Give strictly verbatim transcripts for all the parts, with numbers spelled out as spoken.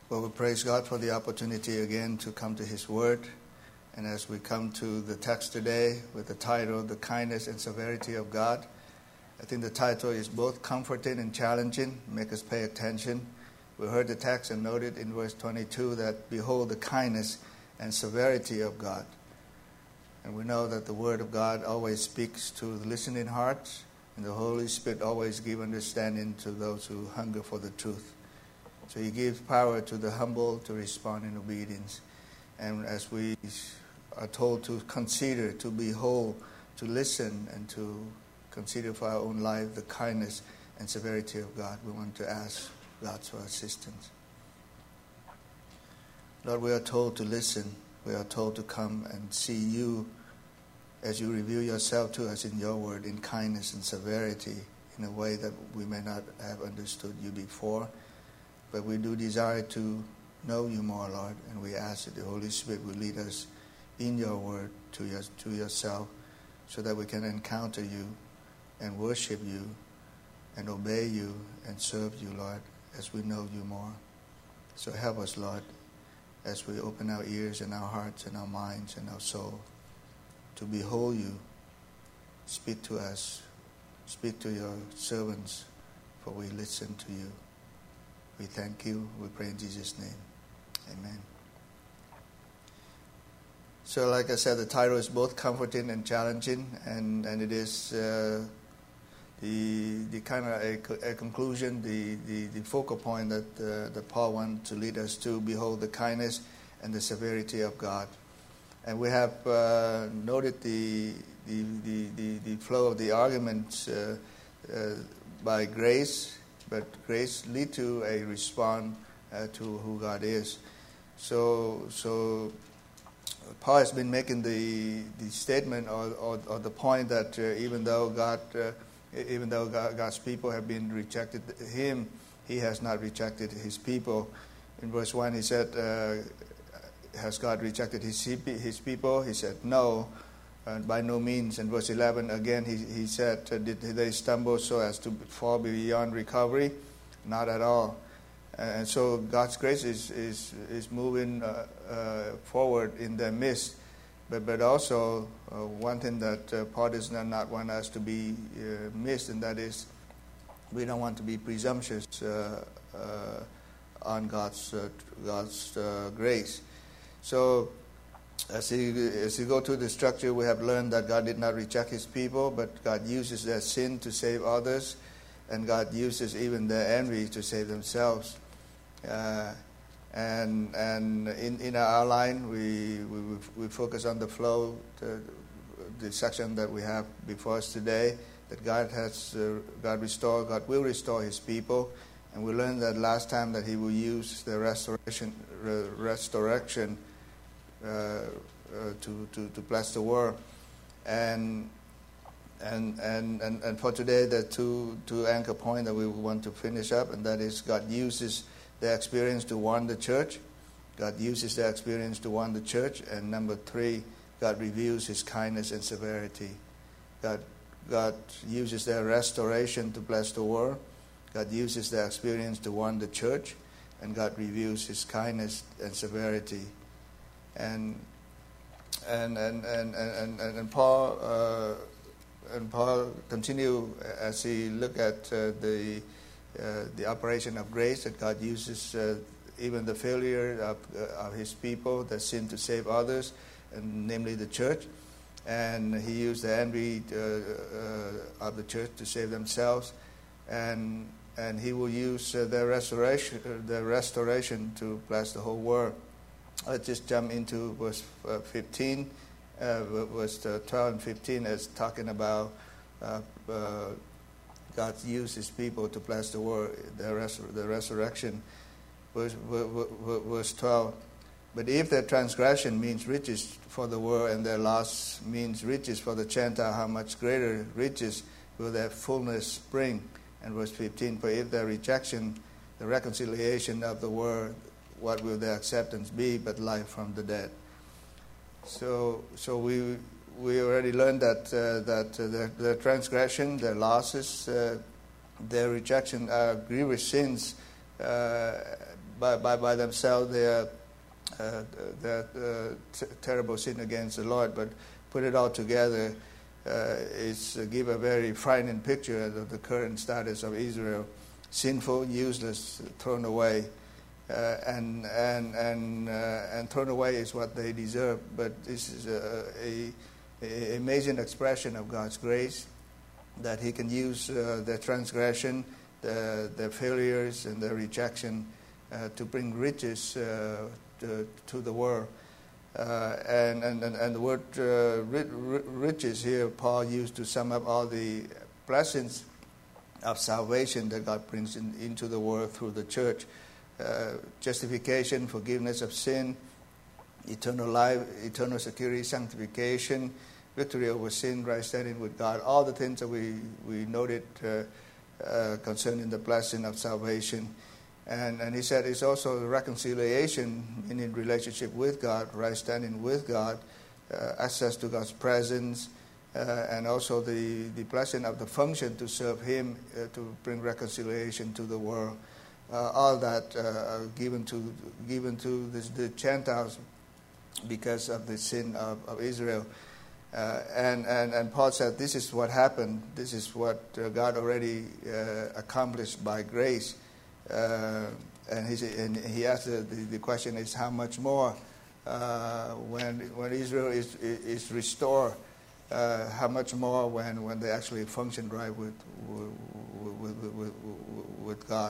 Well, we praise God for the opportunity again to come to His Word. And as we come to the text today with the title, The Kindness and Severity of God, I think the title is both comforting and challenging. Make us pay attention. We heard the text and noted in verse twenty-two that, behold the kindness and severity of God. And we know that the Word of God always speaks to the listening hearts, and the Holy Spirit always gives understanding to those who hunger for the truth. So He gives power to the humble to respond in obedience. And as we are told to consider, to behold, to listen, and to consider for our own life the kindness and severity of God, we want to ask God for assistance. Lord, we are told to listen. We are told to come and see You as You reveal Yourself to us in Your Word in kindness and severity in a way that we may not have understood You before. But we do desire to know You more, Lord, and we ask that the Holy Spirit will lead us in Your Word to, your, to Yourself so that we can encounter You and worship You and obey You and serve You, Lord, as we know You more. So help us, Lord, as we open our ears and our hearts and our minds and our soul to behold You. Speak to us. Speak to Your servants, for we listen to You. We thank You. We pray in Jesus' name. Amen. So like I said, the title is both comforting and challenging, and, and it is uh, the the kind of a, a conclusion, the, the, the focal point that, uh, that Paul wants to lead us to, behold the kindness and the severity of God. And we have uh, noted the, the, the, the, the flow of the arguments uh, uh, by grace, but grace lead to a response uh, to who God is. So, so Paul has been making the the statement or, or, or the point that uh, even though God, uh, even though God, God's people have been rejected Him, He has not rejected His people. In verse one, he said, uh, "Has God rejected His His people?" He said, "No, uh, by no means." In verse eleven, again, he he said, uh, "Did they stumble so as to fall beyond recovery? Not at all." And so God's grace is is is moving uh, uh, forward in their midst, but but also uh, one thing that uh, Paul does not, not want us to be uh, missed, and that is we don't want to be presumptuous uh, uh, on God's uh, God's uh, grace. So as you as you go through the structure, we have learned that God did not reject His people, but God uses their sin to save others, and God uses even their envy to save themselves. Uh, and and in, in our outline, we, we we focus on the flow, the, the section that we have before us today, that God has uh, God restore, God will restore His people, and we learned that last time that He will use the restoration re, restoration uh, uh, to, to to bless the world, and. And, and and and for today, the two two anchor point that we want to finish up, and that is God uses their experience to warn the church. God uses their experience to warn the church. And number three, God reveals His kindness and severity. God God uses their restoration to bless the world. God uses their experience to warn the church, and God reveals His kindness and severity. And and and and and and, and Paul. Uh, And Paul continue as he look at uh, the uh, the operation of grace, that God uses uh, even the failure of, uh, of His people, the sin to save others, and namely the church. And He used the envy uh, uh, of the church to save themselves, and and He will use uh, their restoration, uh, their restoration to bless the whole world. Let's just jump into verse uh, fifteen. Uh, verse twelve and fifteen is talking about uh, uh, God used His people to bless the world, the, resur- the resurrection. Verse, verse twelve, but if their transgression means riches for the world, and their loss means riches for the Gentile, how much greater riches will their fullness bring? And verse fifteen, for if their rejection, the reconciliation of the world, what will their acceptance be but life from the dead? So, so we we already learned that uh, that uh, their, their transgression, their losses, uh, their rejection are grievous sins. Uh, by, by, by themselves, they are uh, that uh, t- terrible sin against the Lord, but put it all together, uh, is uh, give a very frightening picture of the current status of Israel: sinful, useless, thrown away, uh, and and and uh, and thrown away is what they deserve. But this is a, a, a amazing expression of God's grace, that He can use uh, their transgression, the, their failures, and their rejection uh, to bring riches uh, to, to the world. Uh, and, and, and the word uh, riches here, Paul used to sum up all the blessings of salvation that God brings in, into the world through the church. Uh, justification, forgiveness of sin, eternal life, eternal security, sanctification, victory over sin, right standing with God, all the things that we, we noted uh, uh, concerning the blessing of salvation. And, and he said it's also reconciliation, meaning relationship with God, right standing with God, uh, access to God's presence, uh, and also the, the blessing of the function to serve Him, uh, to bring reconciliation to the world. Uh, all that uh, are given to given to the, the Gentiles because of the sin of, of Israel. Uh, and, and, and Paul said this is what happened. This is what uh, God already uh, accomplished by grace. Uh, and, he, and he asked the, the, the question is how much more uh, when when Israel is is restored, uh, how much more when, when they actually function right with with, with, with, with God.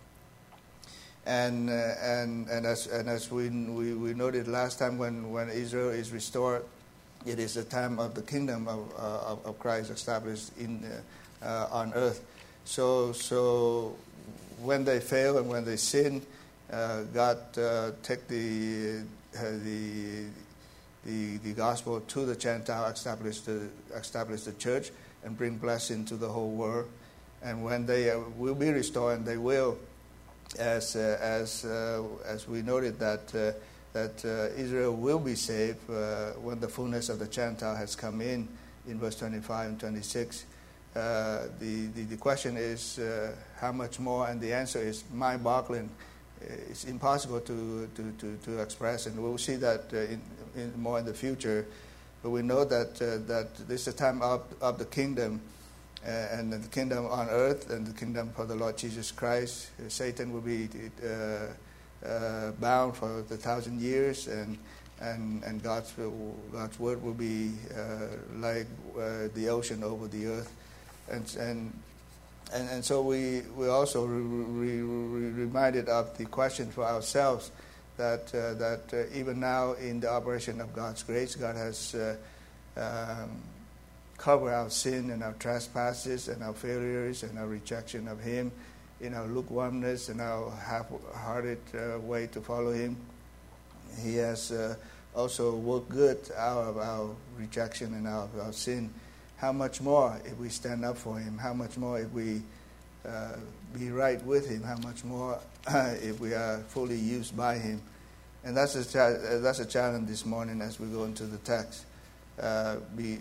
And uh, and and as and as we, we we noted last time, when, when Israel is restored, it is the time of the kingdom of uh, of, of Christ established in uh, uh, on earth. So so. When they fail and when they sin, uh, God uh, take the, uh, the the the gospel to the Gentile, establish the establish the church, and bring blessing to the whole world. And when they uh, will be restored, and they will, as uh, as uh, as we noted that uh, that uh, Israel will be saved uh, when the fullness of the Gentile has come in, in verse twenty-five and twenty-six. Uh, the, the, the question is uh, how much more, and the answer is mind-boggling. It's impossible to, to, to, to express, and we'll see that uh, in, in more in the future. But we know that uh, that this is the time of, of the kingdom, uh, and the kingdom on earth, and the kingdom for the Lord Jesus Christ. Uh, Satan will be uh, uh, bound for the thousand years, and and and God's God's word will be uh, like uh, the ocean over the earth. And and and, and so we we also re, re, re reminded of the question for ourselves that uh, that uh, even now in the operation of God's grace, God has uh, um, covered our sin and our trespasses and our failures and our rejection of Him, in our lukewarmness and our half-hearted uh, way to follow Him. He has uh, also worked good out of our rejection and out of our sin. How much more if we stand up for Him? How much more if we uh, be right with Him? How much more if we are fully used by Him? And that's a cha- that's a challenge this morning as we go into the text. Uh, be,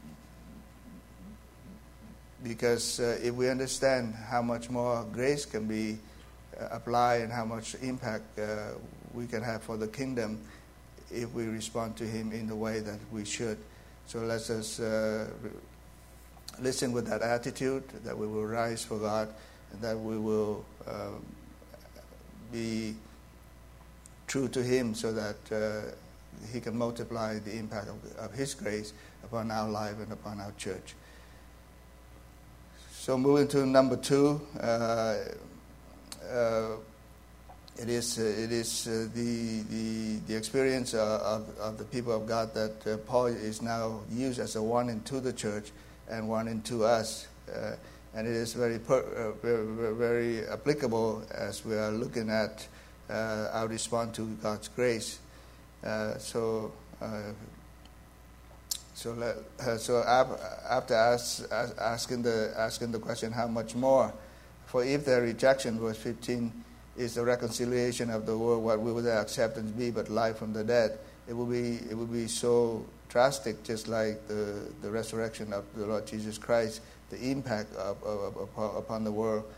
because uh, if we understand how much more grace can be uh, applied and how much impact uh, we can have for the kingdom if we respond to Him in the way that we should. So let us uh, listen with that attitude, that we will rise for God, and that we will um, be true to Him, so that uh, He can multiply the impact of, of His grace upon our life and upon our church. So moving to number two, uh, uh, it is uh, it is uh, the the the experience uh, of of the people of God that uh, Paul is now used as a warning to the church and warning to us, uh, and it is very per, uh, very very applicable as we are looking at uh, our response to God's grace. Uh, so. Uh, So, uh, so after ask, ask, asking the asking the question, how much more? For if their rejection, verse fifteen, is the reconciliation of the world, what will their acceptance be but life from the dead? It will be it will be so drastic, just like the, the resurrection of the Lord Jesus Christ, the impact of, of, of, upon the world.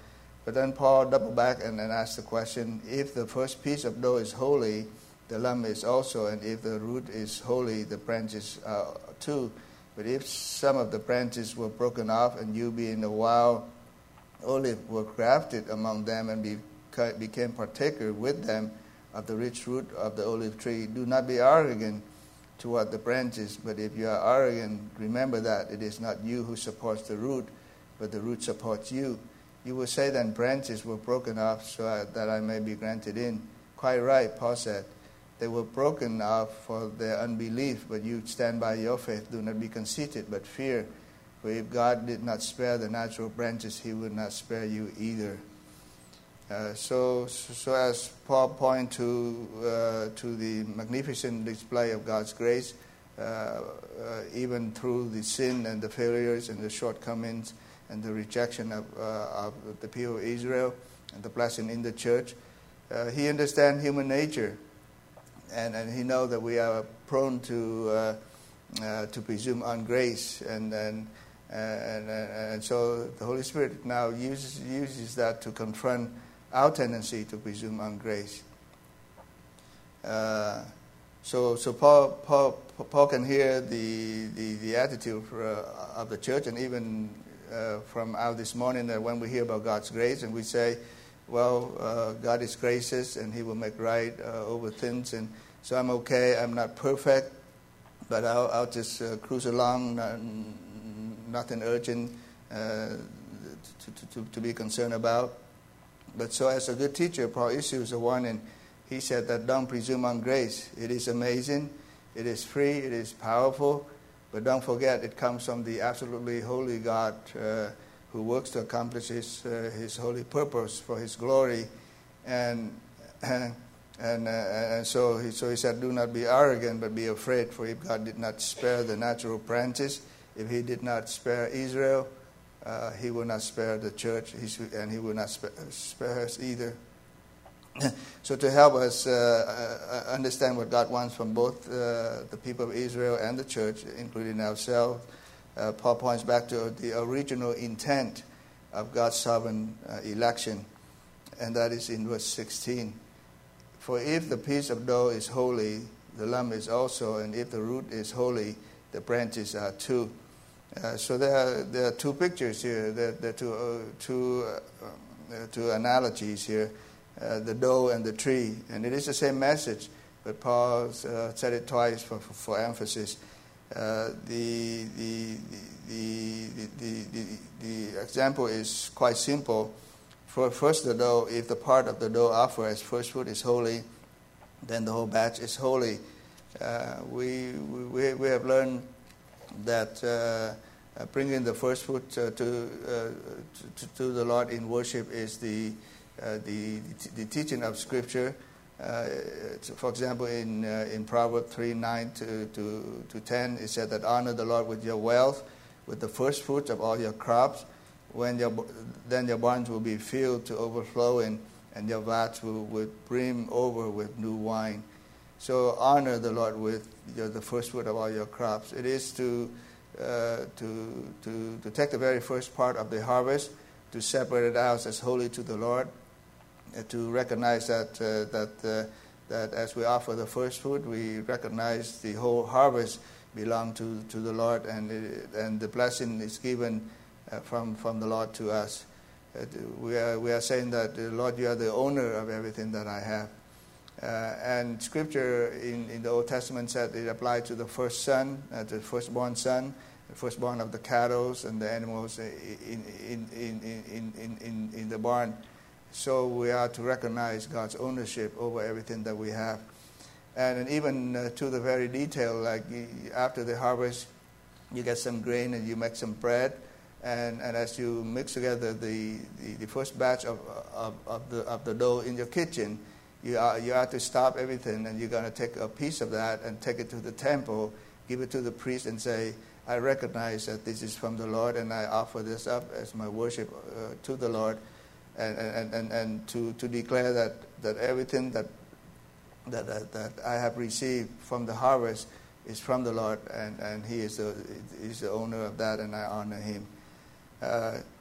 But then Paul doubled back and, and asked the question, if the first piece of dough is holy, the lump is also, and if the root is holy, the branches are too. But if some of the branches were broken off, and you being a wild olive were grafted among them and be, became partaker with them of the rich root of the olive tree, do not be arrogant toward the branches. But if you are arrogant, remember that it is not you who supports the root, but the root supports you. You will say then, branches were broken off so that I may be granted in. Quite right, Paul said. They were broken off for their unbelief, but you stand by your faith. Do not be conceited, but fear. For if God did not spare the natural branches, he would not spare you either. Uh, so, so as Paul points to uh, to the magnificent display of God's grace, uh, uh, even through the sin and the failures and the shortcomings and the rejection of, uh, of the people of Israel and the blessing in the church, uh, he understands human nature. And, and he knows that we are prone to uh, uh, to presume on grace, and and, and and and so the Holy Spirit now uses uses that to confront our tendency to presume on grace. Uh, so so Paul, Paul Paul can hear the the, the attitude for, uh, of the church, and even uh, from out this morning that when we hear about God's grace and we say, well, uh, God is gracious and he will make right uh, over things, and so I'm okay, I'm not perfect, but I'll, I'll just uh, cruise along, not, nothing urgent uh, to, to, to be concerned about. But so as a good teacher, Paul issues a warning. He said that don't presume on grace. It is amazing, it is free, it is powerful, but don't forget it comes from the absolutely holy God uh, who works to accomplish his, uh, his holy purpose for his glory. And and, and, uh, and so, he, so he said, do not be arrogant, but be afraid, for if God did not spare the natural branches, if he did not spare Israel, uh, he will not spare the church, and he will not spare, spare us either. So to help us uh, understand what God wants from both uh, the people of Israel and the church, including ourselves, Uh, Paul points back to the original intent of God's sovereign uh, election, and that is in verse sixteen. For if the piece of dough is holy, the lump is also, and if the root is holy, the branches are too. Uh, so there are, there are two pictures here, there, there are two, uh, two, uh, uh, two analogies here, uh, the dough and the tree. And it is the same message, but Paul uh, said it twice for, for, for emphasis. Uh, the, the, the, the, the, the example is quite simple. For first the dough, if the part of the dough offered as first fruit is holy, then the whole batch is holy. Uh, we, we we have learned that uh, bringing the first fruit uh, to, uh, to to the Lord in worship is the uh, the the teaching of Scripture. Uh, for example, in uh, in Proverbs three nine to, to to ten, it said that honor the Lord with your wealth, with the first fruits of all your crops. When your then your barns will be filled to overflowing, and your vats will, will brim over with new wine. So honor the Lord with your, the first fruit of all your crops. It is to uh, to to to take the very first part of the harvest, to separate it out as holy to the Lord. To recognize that uh, that uh, that as we offer the first fruit, we recognize the whole harvest belongs to, to the Lord, and it, and the blessing is given uh, from from the Lord to us. Uh, we are we are saying that, uh, Lord, you are the owner of everything that I have. Uh, and Scripture in, in the Old Testament said it applied to the first son, uh, the firstborn son, the firstborn of the cattle and the animals in in in in in in, in the barn. So we are to recognize God's ownership over everything that we have. And even uh, to the very detail, like after the harvest, you get some grain and you make some bread. And, and as you mix together the, the, the first batch of, of, of, the, of the dough in your kitchen, you are, you have to stop everything, and you're going to take a piece of that and take it to the temple, give it to the priest and say, I recognize that this is from the Lord, and I offer this up as my worship uh, to the Lord. And, and, and, and to, to declare that, that everything that, that that that I have received from the harvest is from the Lord, and, and He is the is the owner of that, and I honor Him. Uh,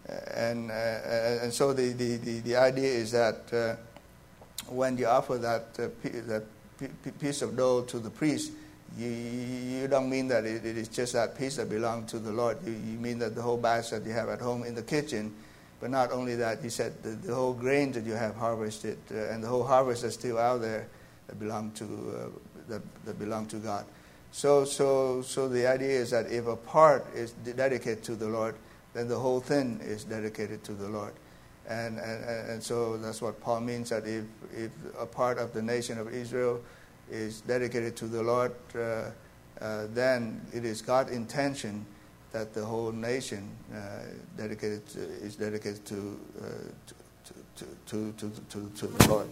and uh, and so the, the, the, the idea is that uh, when you offer that uh, that piece of dough to the priest, you you don't mean that it, it is just that piece that belongs to the Lord. You, you mean that the whole basket you have at home in the kitchen, but not only that. You said the, the whole grain that you have harvested uh, and the whole harvest that's still out there that belong to uh, that that belong to God. So so so the idea is that if a part is dedicated to the Lord, then the whole thing is dedicated to the Lord. And, and and so that's what Paul means, that if, if a part of the nation of Israel is dedicated to the Lord, uh, uh, then it is God's intention that the whole nation uh, dedicated to, is dedicated to, uh, to, to, to, to, to the Lord.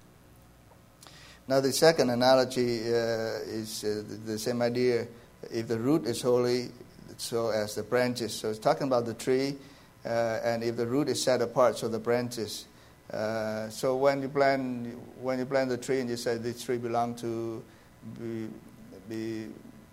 Now the second analogy uh, is uh, the, the same idea. If the root is holy, so as the branches. So it's talking about the tree. Uh, and if the root is set apart, so the branches. Uh, so when you plant when you plant the tree and you say this tree belong to be, be,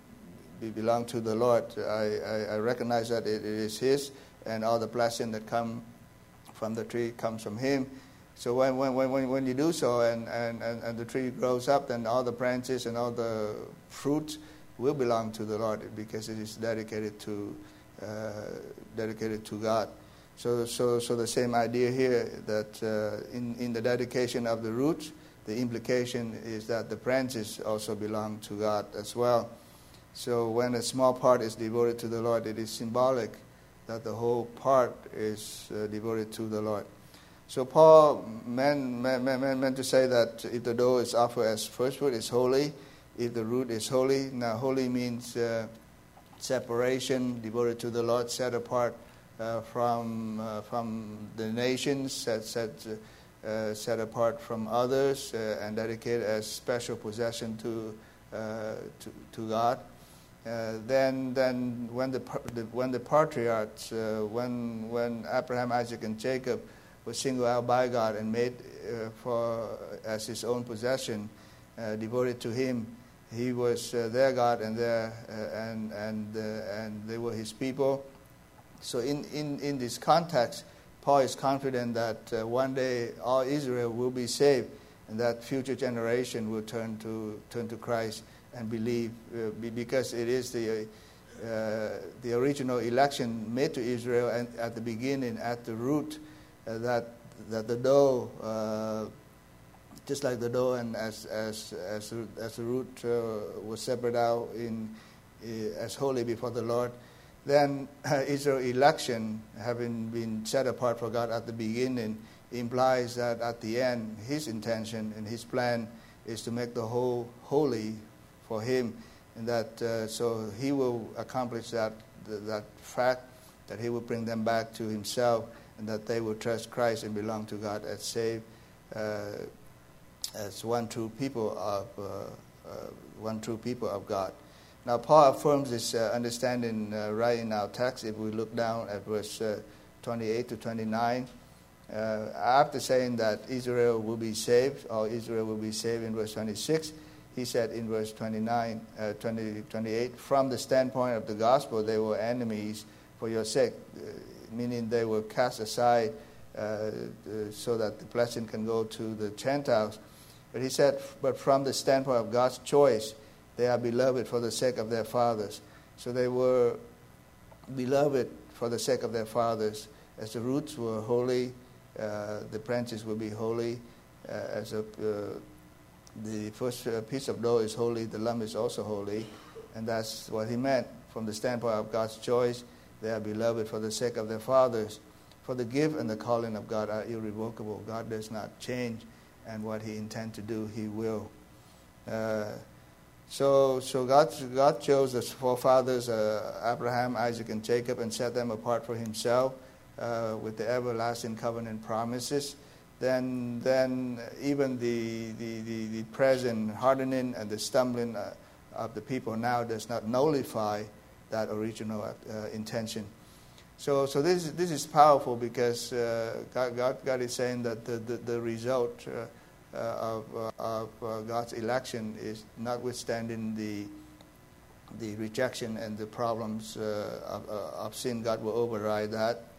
be belong to the Lord, I, I, I recognize that it, it is His, and all the blessing that come from the tree comes from Him. So when when when, when you do so, and, and, and, and the tree grows up, then all the branches and all the fruit will belong to the Lord, because it is dedicated to uh, dedicated to God. So, so, so the same idea here, that uh, in, in the dedication of the root, the implication is that the branches also belong to God as well. So when a small part is devoted to the Lord, it is symbolic that the whole part is uh, devoted to the Lord. So Paul meant, meant, meant, meant to say that if the dough is offered as first fruit, it's holy. If the root is holy, now holy means uh, separation, devoted to the Lord, set apart Uh, from uh, from the nations, set set uh, set apart from others, uh, and dedicated as special possession to uh, to, to God. Uh, then then when the, the when the patriarchs, uh, when when Abraham, Isaac, and Jacob were singled out by God and made uh, for as His own possession, uh, devoted to Him, He was uh, their God, and their uh, and and uh, and they were His people. So in, in, in this context, Paul is confident that uh, one day all Israel will be saved, and that future generation will turn to turn to Christ and believe, uh, because it is the uh, the original election made to Israel, and at the beginning, at the root, uh, that that the dough, uh, just like the dough, and as as as as the root uh, was separated out in uh, as holy before the Lord. Then uh, Israel's election, having been set apart for God at the beginning, implies that at the end, His intention and His plan is to make the whole holy for Him, and that uh, so He will accomplish that that fact, that He will bring them back to Himself, and that they will trust Christ and belong to God as saved, uh, as one true people of uh, uh, one true people of God. Now, Paul affirms this uh, understanding uh, right in our text. If we look down at verse uh, twenty-eight to twenty-nine, uh, after saying that Israel will be saved, or Israel will be saved in verse twenty-six, he said in verse twenty-nine, uh, twenty, twenty-eight, from the standpoint of the gospel, they were enemies for your sake, uh, meaning they were cast aside uh, uh, so that the blessing can go to the Gentiles. But he said, but from the standpoint of God's choice, they are beloved for the sake of their fathers. So they were beloved for the sake of their fathers. As the roots were holy, uh, the branches will be holy. Uh, as a, uh, the first uh, piece of dough is holy, the lump is also holy. And that's what he meant. From the standpoint of God's choice, they are beloved for the sake of their fathers. For the gift and the calling of God are irrevocable. God does not change, and what He intends to do, He will. Uh, So, so God, God chose the forefathers, uh, Abraham, Isaac, and Jacob, and set them apart for Himself uh, with the everlasting covenant promises. Then, then even the, the, the, the present hardening and the stumbling uh, of the people now does not nullify that original uh, intention. So, so this this is powerful, because uh, God, God God is saying that the the, the result Uh, Uh, of, uh, of uh, God's election is, notwithstanding the the rejection and the problems uh, of, uh, of sin, God will override that,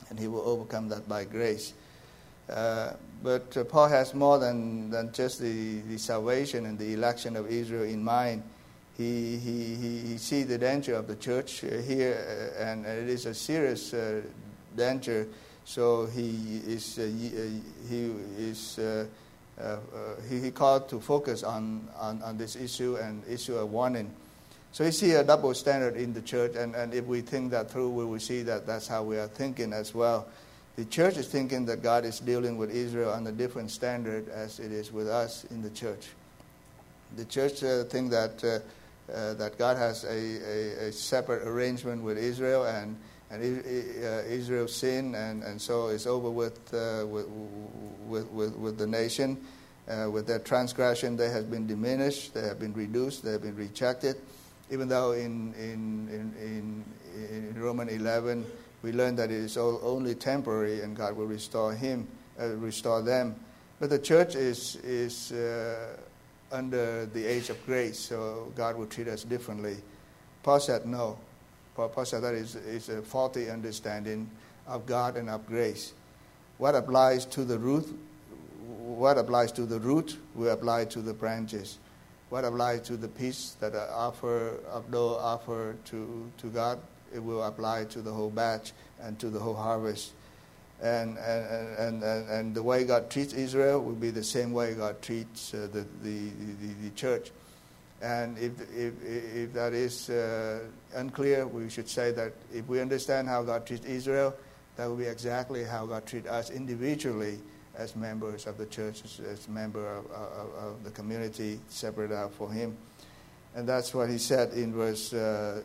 and he will overcome that by grace. Uh, but uh, Paul has more than, than just the, the salvation and the election of Israel in mind. He he he, he sees the danger of the church uh, here, uh, and, and it is a serious uh, danger. So he is uh, he, he is uh, uh, uh, he, he called to focus on, on, on this issue and issue a warning. So you see a double standard in the church, and, and if we think that through, we will see that that's how we are thinking as well. The church is thinking that God is dealing with Israel on a different standard as it is with us in the church. The church uh, think that uh, uh, that God has a, a, a separate arrangement with Israel, and and uh, Israel sinned, and, and so it's over with, uh, with, with with with the nation. Uh, with their transgression, they have been diminished, they have been reduced, they have been rejected. Even though in in in, in, in Romans eleven we learn that it is all, only temporary, and God will restore him, uh, restore them. But the church is is uh, under the age of grace, so God will treat us differently. Paul said no. Paul, Paul said that is is a faulty understanding of God and of grace. What applies to the root, what applies to the root, will apply to the branches. What applies to the piece that I offer of dough offer to, to God, it will apply to the whole batch and to the whole harvest. And and, and, and, and the way God treats Israel will be the same way God treats uh, the, the, the, the church. And if, if, if that is uh, unclear, we should say that if we understand how God treats Israel, that will be exactly how God treats us individually as members of the church, as, as member of, of, of the community, separate out for him. And that's what he said in verse uh,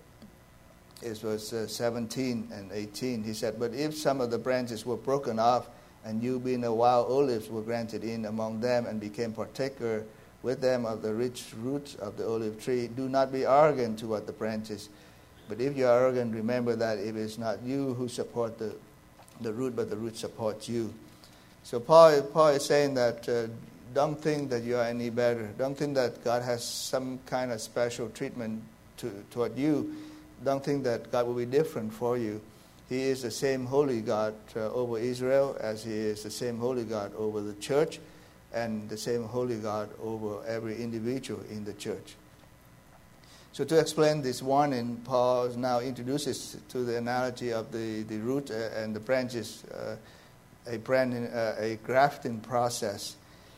is verse uh, seventeen and eighteen. He said, "But if some of the branches were broken off, and you being a wild olives were granted in among them, and became partaker with them of the rich roots of the olive tree, do not be arrogant toward the branches. But if you are arrogant, remember that it is not you who support the, the root, but the root supports you." So Paul, Paul is saying that uh, don't think that you are any better. Don't think that God has some kind of special treatment to, toward you. Don't think that God will be different for you. He is the same holy God uh, over Israel as he is the same holy God over the church, and the same holy God over every individual in the church. So to explain this warning, Paul now introduces to the analogy of the, the root and the branches, uh, a branding, uh, a grafting process.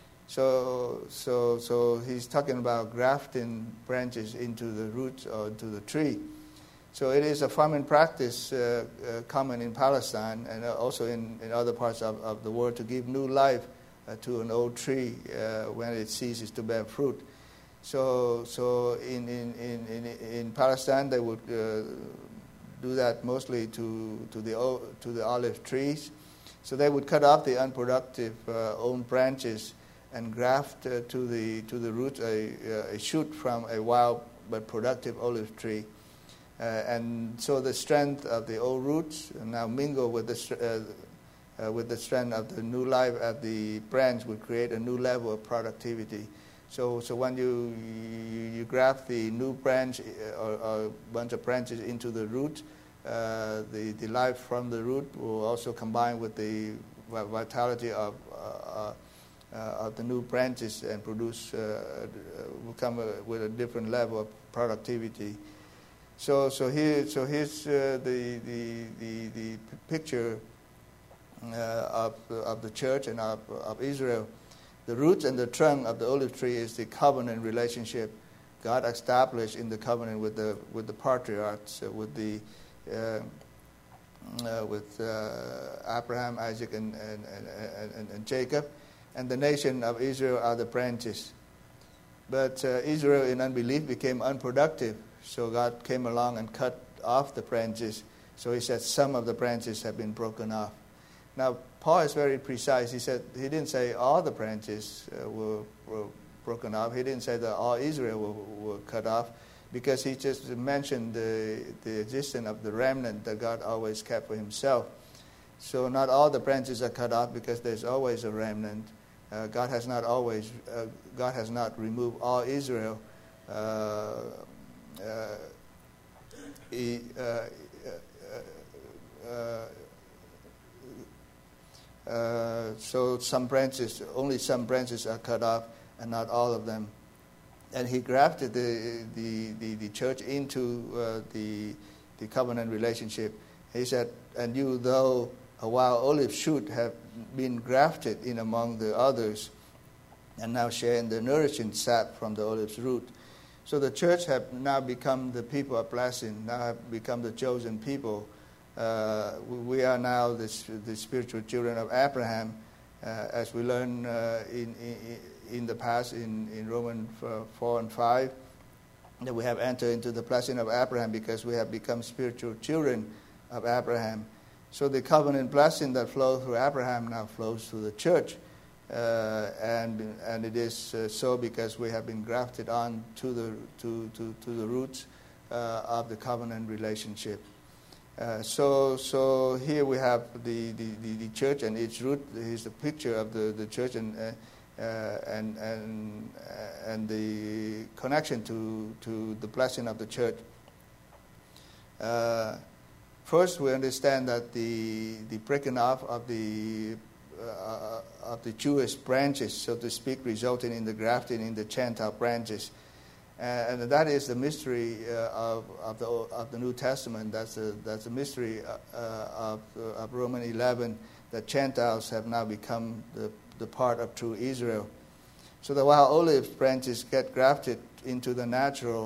So, so, so he's talking about grafting branches into the root or into the tree. So it is a farming practice uh, uh, common in Palestine and also in, in other parts of, of the world to give new life uh, to an old tree uh, when it ceases to bear fruit. So, so in in, in, in, in Palestine they would uh, do that mostly to to the to the olive trees. So they would cut off the unproductive uh, old branches and graft uh, to the to the root a, a shoot from a wild but productive olive tree. Uh, and so the strength of the old roots now mingle with the uh, uh, with the strength of the new life at the branch would create a new level of productivity. So, so when you you, you graft the new branch or, or a bunch of branches into the root, uh, the the life from the root will also combine with the vitality of uh, uh, of the new branches and produce uh, will come uh, with a different level of productivity. So, so here, so here's uh, the, the the the picture uh, of of the church and of, of Israel. The roots and the trunk of the olive tree is the covenant relationship God established in the covenant with the with the patriarchs, uh, with the uh, uh, with uh, Abraham, Isaac, and and, and and and Jacob, and the nation of Israel are the branches. But uh, Israel, in unbelief, became unproductive. So God came along and cut off the branches. So he said some of the branches have been broken off. Now, Paul is very precise. He said he didn't say all the branches uh, were, were broken off. He didn't say that all Israel were, were cut off, because he just mentioned the, the existence of the remnant that God always kept for himself. So not all the branches are cut off, because there's always a remnant. Uh, God has not always, uh, God has not removed all Israel. Uh, uh, he, uh, uh, uh, Uh, so some branches, only some branches are cut off, and not all of them. And he grafted the the, the, the church into uh, the the covenant relationship. He said, "And you, though a wild olive shoot, have been grafted in among the others, and now share in the nourishing sap from the olive's root." So the church have now become the people of blessing, now have become the chosen people. Uh, we are now the, the spiritual children of Abraham, uh, as we learn uh, in, in in the past in, in Romans four and five, that we have entered into the blessing of Abraham because we have become spiritual children of Abraham. So the covenant blessing that flowed through Abraham now flows through the church. Uh, and and it is uh, so because we have been grafted on to the to to, to the roots uh, of the covenant relationship. Uh, so so here we have the, the, the, the church and its root. Here's a picture of the, the church and uh, uh, and and uh, and the connection to to the blessing of the church. Uh, first, we understand that the the breaking off of the Uh, of the Jewish branches, so to speak, resulting in the grafting in the Gentile branches, uh, and that is the mystery uh, of of the of the New Testament. That's a that's a mystery uh, of uh, of Romans eleven, that Gentiles have now become the the part of true Israel. So the wild olive branches get grafted into the natural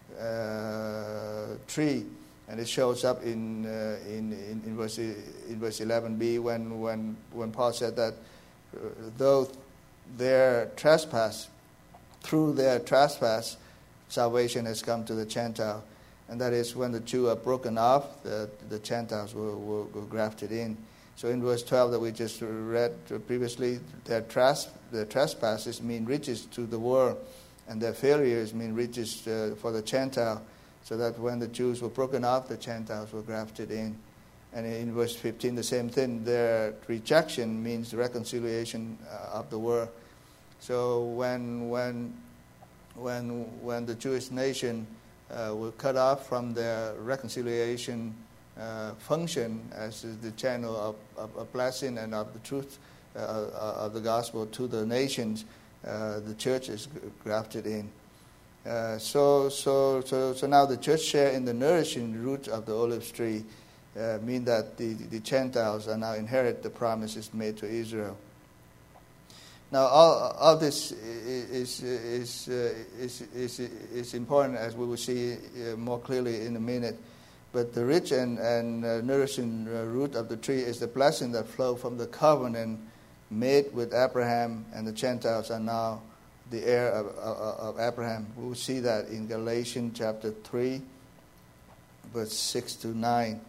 uh, tree. And it shows up in uh, in, in in verse in verse eleven b when when when Paul said that uh, though their trespass, through their trespass, salvation has come to the Gentile, and that is when the Jews are broken off, the the Gentiles were, were, were grafted in. So in verse twelve that we just read previously, their tres their trespasses mean riches to the world, and their failures mean riches uh, for the Gentile. So that when the Jews were broken off, the Gentiles were grafted in. And in verse fifteen, the same thing. Their rejection means reconciliation uh, of the world. So when when when when the Jewish nation uh, were cut off from their reconciliation uh, function as the channel of, of, of blessing and of the truth uh, of the gospel to the nations, uh, the church is grafted in. Uh, so, so, so, so now the church share in the nourishing root of the olive tree, uh, mean that the, the Gentiles are now inherit the promises made to Israel. Now, all, all this is is, uh, is is is important, as we will see uh, more clearly in a minute. But the rich and and uh, nourishing uh, root of the tree is the blessing that flow from the covenant made with Abraham, and the Gentiles are now the heir of, of, of Abraham. We will see that in Galatians chapter three, verse six to nine.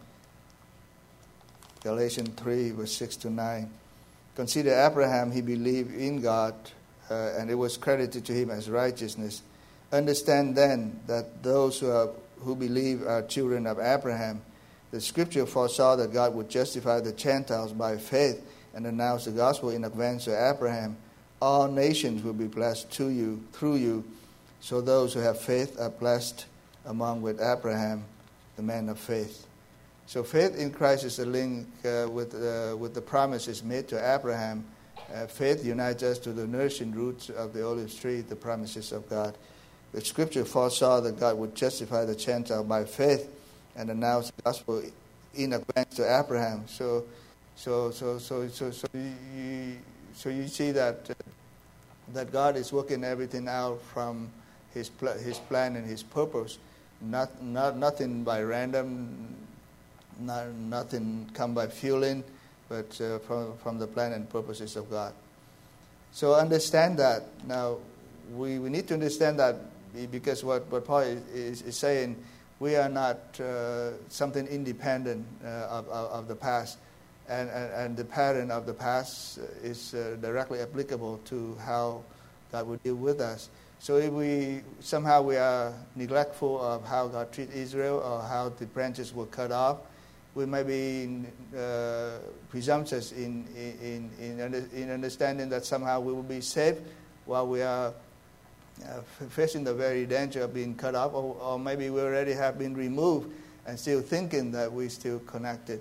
Galatians three, verse six to nine. Consider Abraham, he believed in God, uh, and it was credited to him as righteousness. Understand then that those who, are, who believe are children of Abraham. The scripture foresaw that God would justify the Gentiles by faith and announce the gospel in advance to Abraham. All nations will be blessed to you, through you. So those who have faith are blessed among with Abraham, the man of faith. So faith in Christ is a link uh, with uh, with the promises made to Abraham. Uh, faith unites us to the nourishing roots of the olive tree, the promises of God. The scripture foresaw that God would justify the Gentile by faith and announce the gospel in advance to Abraham. So, so, so, so, so, so you, so you see that uh, that God is working everything out from His pl- His plan and His purpose. Not not nothing by random. Not, nothing come by feeling, but uh, from from the plan and purposes of God. So understand that. Now, we, we need to understand that because what, what Paul is, is, is saying, we are not uh, something independent uh, of, of, of the past. And, and, and the pattern of the past is uh, directly applicable to how God will deal with us. So if we somehow we are neglectful of how God treated Israel or how the branches were cut off, we may be uh, presumptuous in in in, in in understanding that somehow we will be safe while we are uh, facing the very danger of being cut off, or, or maybe we already have been removed and still thinking that we're still connected.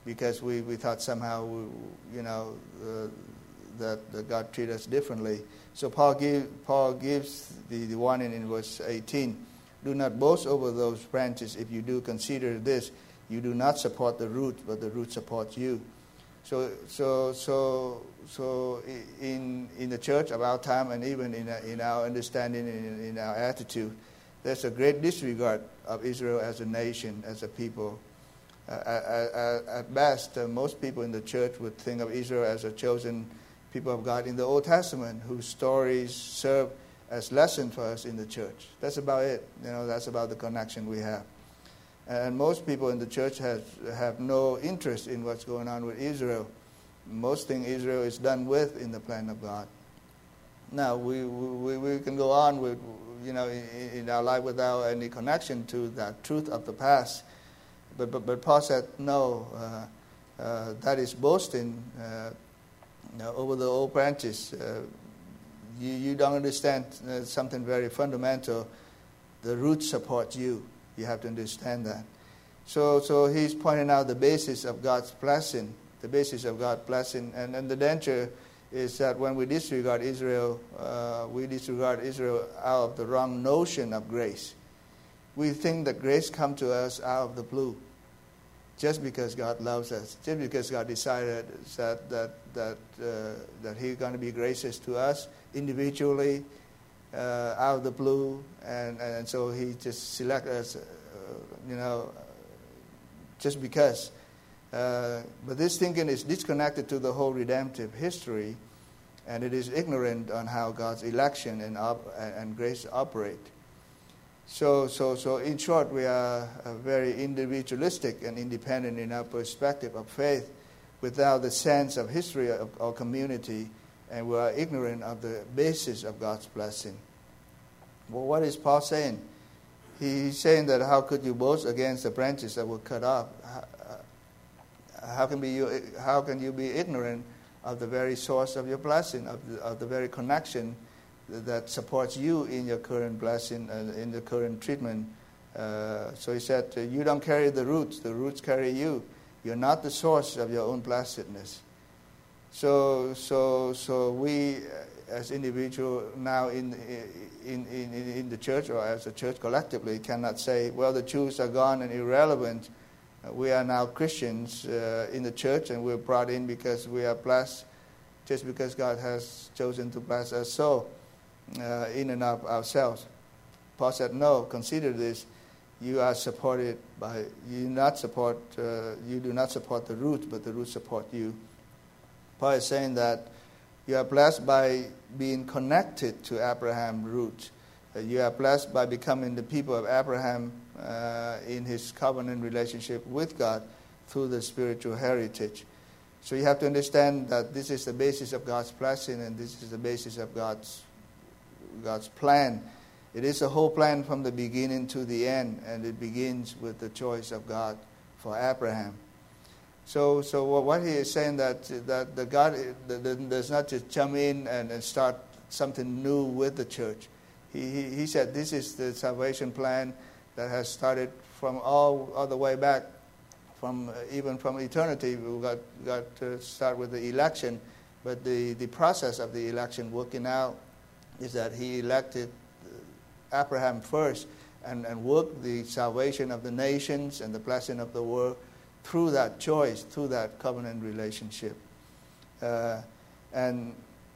because we, we thought somehow, we, you know, uh, that, that God treated us differently. So Paul, give, Paul gives the, the warning in verse eighteen. Do not boast over those branches. If you do, consider this. You do not support the root, but the root supports you. So, so, so, so in in the church of our time, and even in in our understanding, in, in our attitude, there's a great disregard of Israel as a nation, as a people. Uh, at, at best, uh, most people in the church would think of Israel as a chosen people of God in the Old Testament, whose stories serve as lesson for us in the church. That's about it. You know, that's about the connection we have. And most people in the church have, have no interest in what's going on with Israel. Most things Israel is done with in the plan of God. Now, we we, we can go on with, you know, in, in our life without any connection to that truth of the past. But but, but Paul said, no, uh, uh, that is boasting uh, you know, over the old branches. Uh, You, you don't understand uh, something very fundamental. The root supports you. You have to understand that. So so he's pointing out the basis of God's blessing, the basis of God's blessing. And, and the danger is that when we disregard Israel, uh, we disregard Israel out of the wrong notion of grace. We think that grace comes to us out of the blue, just because God loves us, just because God decided that that that uh, that He's going to be gracious to us individually, uh, out of the blue, and, and so He just select us, uh, you know, just because. Uh, but this thinking is disconnected to the whole redemptive history, and it is ignorant on how God's election and op- and grace operate. So, so, so in short, we are uh, very individualistic and independent in our perspective of faith, without the sense of history of our community, and we are ignorant of the basis of God's blessing. Well, what is Paul saying? He's saying that how could you boast against the branches that were cut off? How, how can be you? How can you be ignorant of the very source of your blessing, of the, of the very connection that supports you in your current blessing and in the current treatment? Uh, so he said, you don't carry the roots; the roots carry you. You're not the source of your own blessedness. So, so, so we, as individuals now in, in in in the church, or as a church collectively, cannot say, well, the Jews are gone and irrelevant. Uh, we are now Christians uh, in the church, and we're brought in because we are blessed, just because God has chosen to bless us so, uh, in and of ourselves. Paul said, no, consider this. You are supported by, you not support, uh, you do not support the root, but the root support you. Paul is saying that you are blessed by being connected to Abraham's root. Uh, you are blessed by becoming the people of Abraham uh, in his covenant relationship with God through the spiritual heritage. So you have to understand that this is the basis of God's blessing, and this is the basis of God's God's plan. It is a whole plan from the beginning to the end, and it begins with the choice of God for Abraham. So, so what he is saying that that the God does not just jump in and, and start something new with the church. He, he he said this is the salvation plan that has started from all all the way back, from uh, even from eternity. We got got to start with the election, but the, the process of the election working out is that He elected Abraham first, and, and worked the salvation of the nations and the blessing of the world through that choice, through that covenant relationship. Uh, and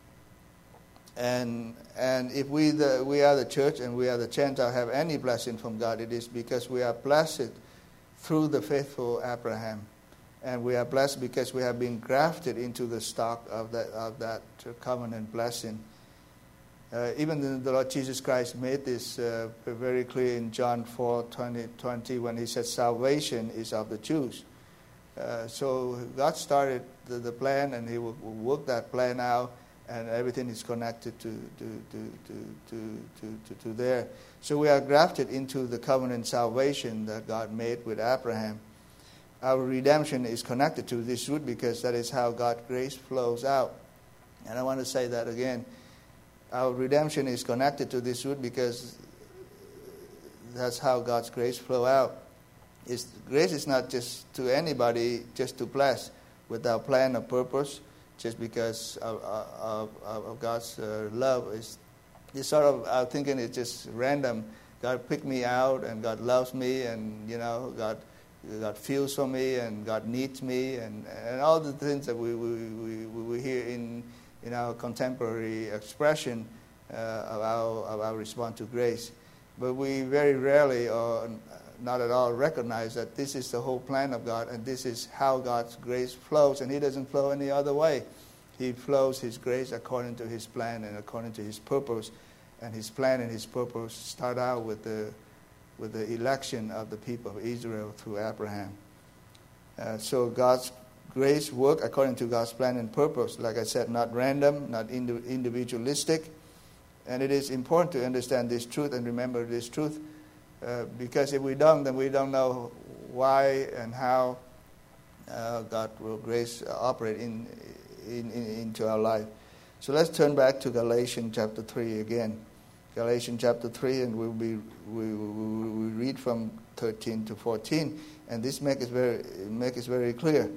and and if we the we are the church and we are the Gentile have any blessing from God, it is because we are blessed through the faithful Abraham, and we are blessed because we have been grafted into the stock of that of that covenant blessing. Uh, even the Lord Jesus Christ made this uh, very clear in John four twenty, twenty when He said salvation is of the Jews. Uh, so God started the, the plan, and He will, will work that plan out, and everything is connected to to, to, to, to, to, to, to there. So we are grafted into the covenant salvation that God made with Abraham. Our redemption is connected to this root because that is how God's grace flows out. And I want to say that again. Our redemption is connected to this root because that's how God's grace flow out. It's, grace is not just to anybody, just to bless, without plan or purpose, just because of, of, of God's uh, love. It's, it's sort of, our thinking is just random. God picked me out, and God loves me, and, you know, God God feels for me, and God needs me, and, and all the things that we we, we, we hear in in our contemporary expression uh, of our of our response to grace. But we very rarely or not at all recognize that this is the whole plan of God, and this is how God's grace flows, and He doesn't flow any other way. He flows His grace according to His plan and according to His purpose, and His plan and His purpose start out with the with the election of the people of Israel through Abraham. Uh, so God's grace work according to God's plan and purpose. Like I said, not random, not indi- individualistic. And it is important to understand this truth and remember this truth, uh, because if we don't, then we don't know why and how uh, God will grace uh, operate in, in, in into our life. So let's turn back to Galatians chapter three again. Galatians chapter three, and we'll be we we, we read from thirteen to fourteen, and this make it very make it very clear.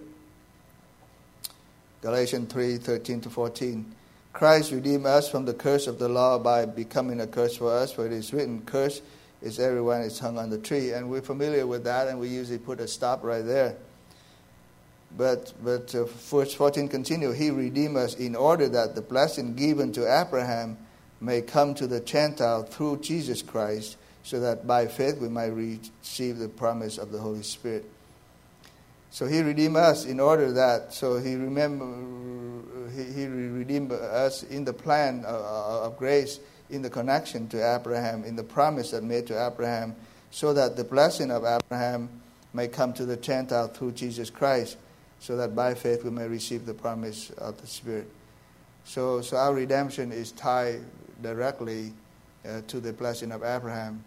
Galatians three, thirteen to fourteen. Christ redeemed us from the curse of the law by becoming a curse for us, for it is written, "Cursed is everyone is hung on the tree." And we're familiar with that, and we usually put a stop right there. But but uh, verse fourteen continue. He redeemed us in order that the blessing given to Abraham may come to the Gentile through Jesus Christ, so that by faith we might receive the promise of the Holy Spirit. So He redeemed us in order that, so He remember He, he redeemed us in the plan of, of grace, in the connection to Abraham, in the promise that made to Abraham, so that the blessing of Abraham may come to the Gentile through Jesus Christ, so that by faith we may receive the promise of the Spirit. So, so our redemption is tied directly uh, to the blessing of Abraham.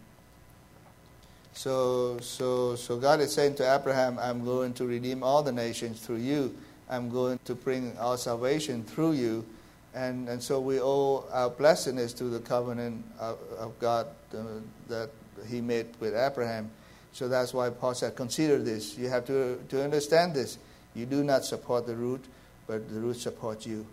So, so, so God is saying to Abraham, "I'm going to redeem all the nations through you. I'm going to bring all salvation through you," and and so we owe our blessedness to the covenant of, of God uh, that He made with Abraham. So that's why Paul said, "Consider this. You have to to understand this. You do not support the root, but the root supports you."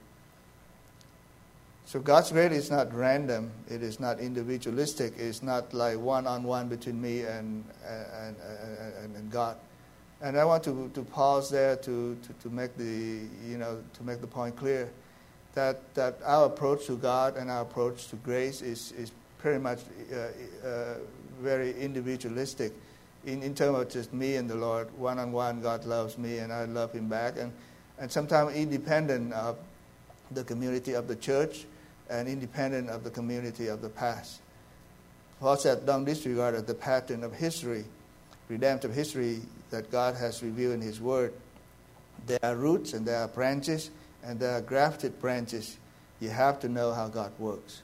So God's grace is not random. It is not individualistic. It's not like one-on-one between me and and, and, and God. And I want to, to pause there to, to, to make the you know to make the point clear that, that our approach to God and our approach to grace is is pretty much uh, uh, very individualistic. In in terms of just me and the Lord, one-on-one, God loves me and I love Him back, and and sometimes independent of the community of the church, and independent of the community of the past. Paul said, "Don't disregard the pattern of history, redemptive history that God has revealed in His Word. There are roots and there are branches, and there are grafted branches. You have to know how God works."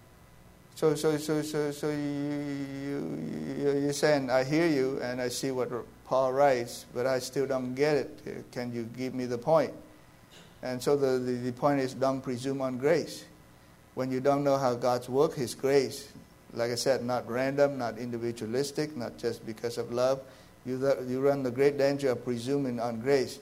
So, so, so, so, so you, you, you're saying, "I hear you and I see what Paul writes, but I still don't get it. Can you give me the point?" And so the, the, the point is, don't presume on grace. When you don't know how God's work, His grace, like I said, not random, not individualistic, not just because of love, you you run the great danger of presuming on grace.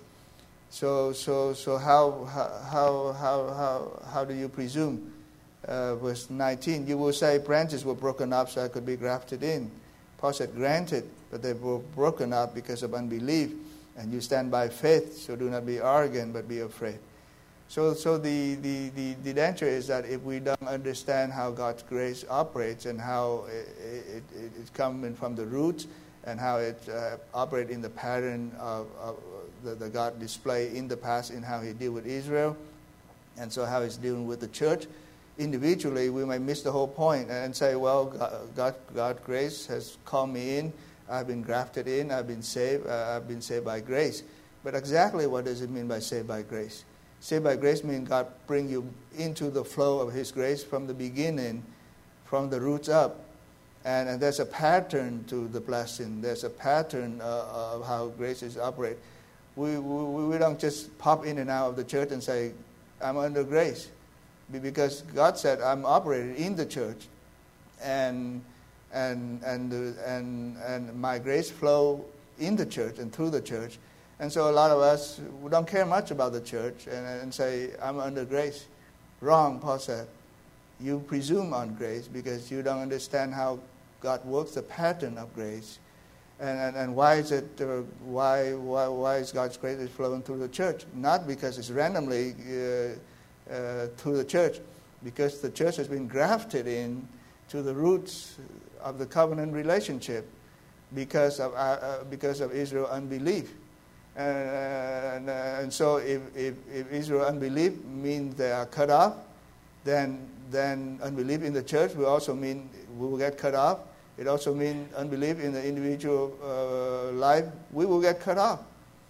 So so so how how how how how do you presume? Uh, verse nineteen, you will say, "Branches were broken up so I could be grafted in." Paul said, "Granted, but they were broken up because of unbelief, and you stand by faith. So do not be arrogant, but be afraid." So, so the, the, the, the danger is that if we don't understand how God's grace operates and how it, it, it, it's coming from the roots and how it uh, operates in the pattern of, of the, the God display in the past in how He dealt with Israel, and so how He's dealing with the church, individually we may miss the whole point and say, well, God, God, God's grace has called me in, I've been grafted in, I've been saved, uh, I've been saved by grace. But exactly what does it mean by saved by grace? Saved by grace means God bring you into the flow of His grace from the beginning, from the roots up. And, and there's a pattern to the blessing. There's a pattern uh, of how grace is operate. We, we, we don't just pop in and out of the church and say, "I'm under grace." Because God said, "I'm operating in the church. And, and, and, and, and my grace flow in the church and through the church. And so a lot of us, we don't care much about the church and, and say, I'm under grace. Wrong, Paul said. You presume on grace because you don't understand how God works, the pattern of grace. And, and, and why is it? Uh, why, why why is God's grace flowing through the church? Not because it's randomly uh, uh, through the church, because the church has been grafted in to the roots of the covenant relationship because of uh, uh, because of Israel unbelief. And, and, and so, if, if, if Israel unbelief means they are cut off, then then unbelief in the church will also mean we will get cut off. It also means unbelief in the individual uh, life, we will get cut off.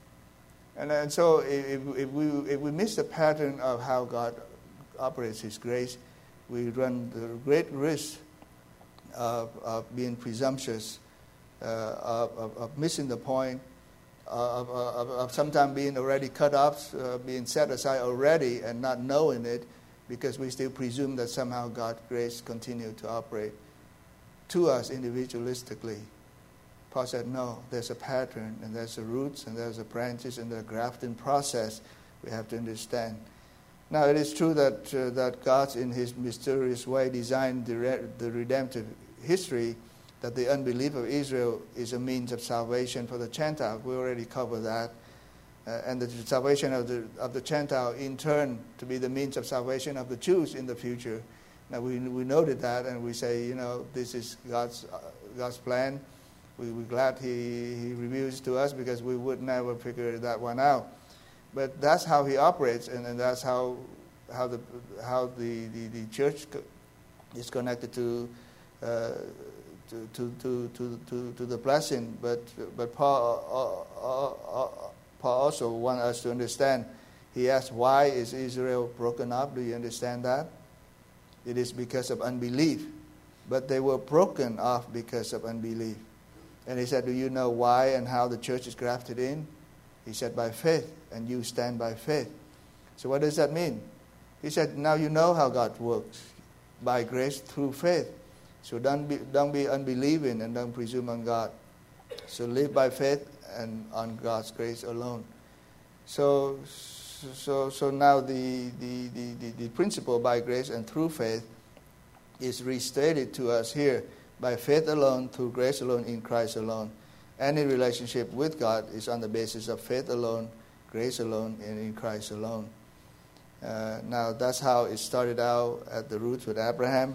And, and so if, if, we, if we miss the pattern of how God operates His grace, we run the great risk of, of being presumptuous, uh, of, of, of missing the point, of, of, of sometimes being already cut off, uh, being set aside already and not knowing it, because we still presume that somehow God's grace continues to operate to us individualistically. Paul said, no, there's a pattern, and there's the roots, and there's the branches, and the grafting process we have to understand. Now, it is true that uh, that God, in His mysterious way, designed the, re- the redemptive history, that the unbelief of Israel is a means of salvation for the Gentiles. We already covered that. Uh, and the salvation of the of the Gentile, in turn, to be the means of salvation of the Jews in the future. Now, we we noted that, and we say, you know, this is God's uh, God's plan. We, we're glad he, he reveals to us, because we would never figure that one out. But that's how He operates, and, and that's how how the how the, the, the church is connected to, uh, to, to, to, to, to, to the blessing. But but Paul, uh, uh, uh, Paul also wants us to understand. He asked, why is Israel broken up? Do you understand that? It is because of unbelief. But they were broken off because of unbelief. And he said, do you know why and how the church is grafted in? He said, by faith, and you stand by faith. So what does that mean? He said, now you know how God works, by grace through faith. So don't be, don't be unbelieving and don't presume on God. So live by faith and on God's grace alone. So so so now the, the, the, the, the principle by grace and through faith is restated to us here. By faith alone, through grace alone, in Christ alone. Any relationship with God is on the basis of faith alone, grace alone, and in Christ alone. Uh, now, that's how it started out at the roots with Abraham.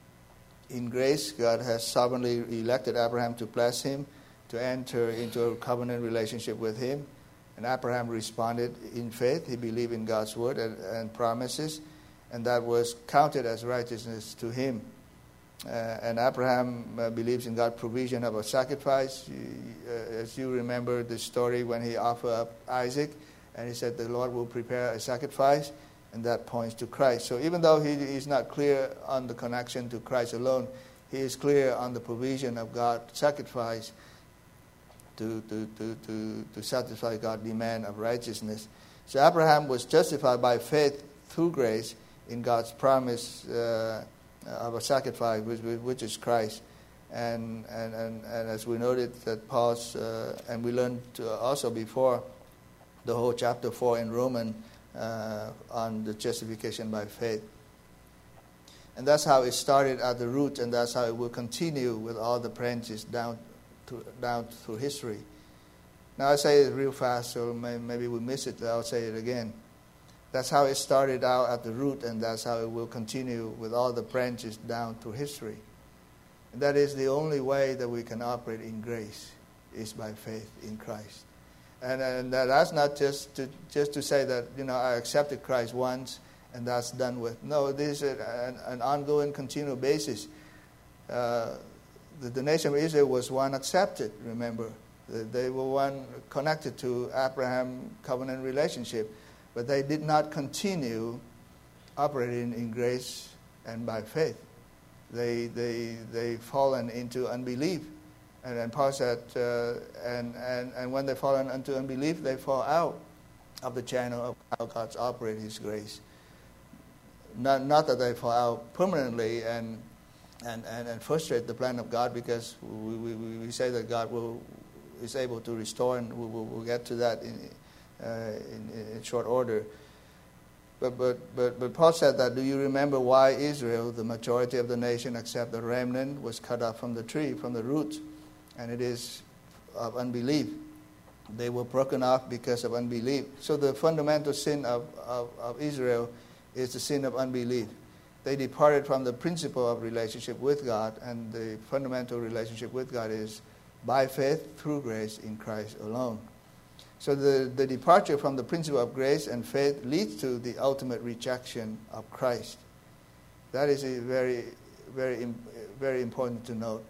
In grace, God has sovereignly elected Abraham to bless him, to enter into a covenant relationship with Him. And Abraham responded in faith. He believed in God's word and, and promises, and that was counted as righteousness to him. Uh, and Abraham uh, believes in God's provision of a sacrifice. Uh, as you remember the story when he offered up Isaac, and he said the Lord will prepare a sacrifice, and that points to Christ. So even though he is not clear on the connection to Christ alone, he is clear on the provision of God's sacrifice to, to, to, to, to satisfy God's demand of righteousness. So Abraham was justified by faith through grace in God's promise uh, of a sacrifice, which, which is Christ. And, and, and, and as we noted that Paul's, uh, and we learned also before the whole chapter four in Romans uh, on the justification by faith. And that's how it started at the root, and that's how it will continue with all the branches down to, down through history. Now I say it real fast, so maybe we miss it. I'll say it again. That's how it started out at the root, and that's how it will continue with all the branches down through history. And that is the only way that we can operate in grace, is by faith in Christ. And, and that's not just to, just to say that, you know, I accepted Christ once and that's done with. No, this is an, an ongoing, continual basis. Uh, the, the nation of Israel was one accepted, remember. They were one connected to Abraham covenant relationship. But they did not continue operating in grace and by faith. They they they fallen into unbelief, and then Paul said, uh, and and and when they fallen into unbelief, they fall out of the channel of how God's operated His grace. Not not that they fall out permanently and and and, and frustrate the plan of God, because we, we we say that God will is able to restore, and we will we'll get to that in, uh, in, in short order. But, but, but, but Paul said that, do you remember why Israel, the majority of the nation except the remnant, was cut off from the tree, from the roots? And it is of unbelief. They were broken off because of unbelief. So the fundamental sin of, of, of Israel is the sin of unbelief. They departed from the principle of relationship with God, and the fundamental relationship with God is by faith through grace in Christ alone. So the, the departure from the principle of grace and faith leads to the ultimate rejection of Christ. That is a very, very, very important to note.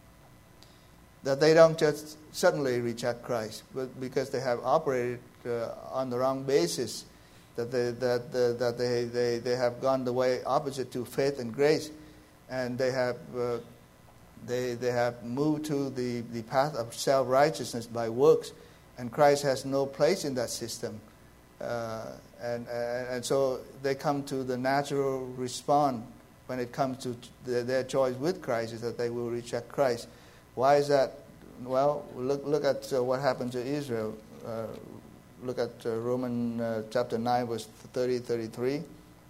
That they don't just suddenly reject Christ, but because they have operated uh, on the wrong basis, that they that uh, that they, they they have gone the way opposite to faith and grace, and they have uh, they they have moved to the, the path of self-righteousness by works. And Christ has no place in that system. Uh, and, and and so they come to the natural response when it comes to the, their choice with Christ, is that they will reject Christ. Why is that? Well, look look at uh, what happened to Israel. Uh, look at uh, Romans uh, chapter nine, verse thirty, thirty-three.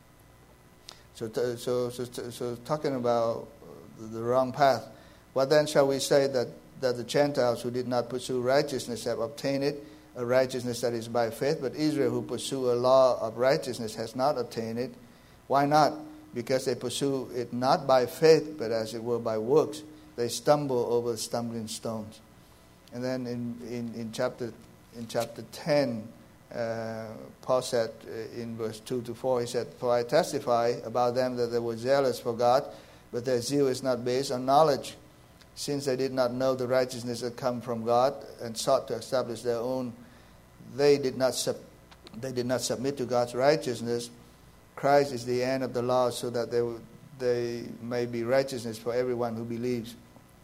So, t- so, so, so talking about the, the wrong path. What then shall we say that that the Gentiles who did not pursue righteousness have obtained it, a righteousness that is by faith, but Israel who pursue a law of righteousness has not obtained it? Why not? Because they pursue it not by faith, but as it were by works. They stumble over stumbling stones. And then in, in, in chapter in chapter ten, uh, Paul said uh, in verse two to four, he said, for I testify about them that they were zealous for God, but their zeal is not based on knowledge. Since they did not know the righteousness that come from God and sought to establish their own, they did not sub- they did not submit to God's righteousness. Christ is the end of the law, so that they w- they may be righteousness for everyone who believes.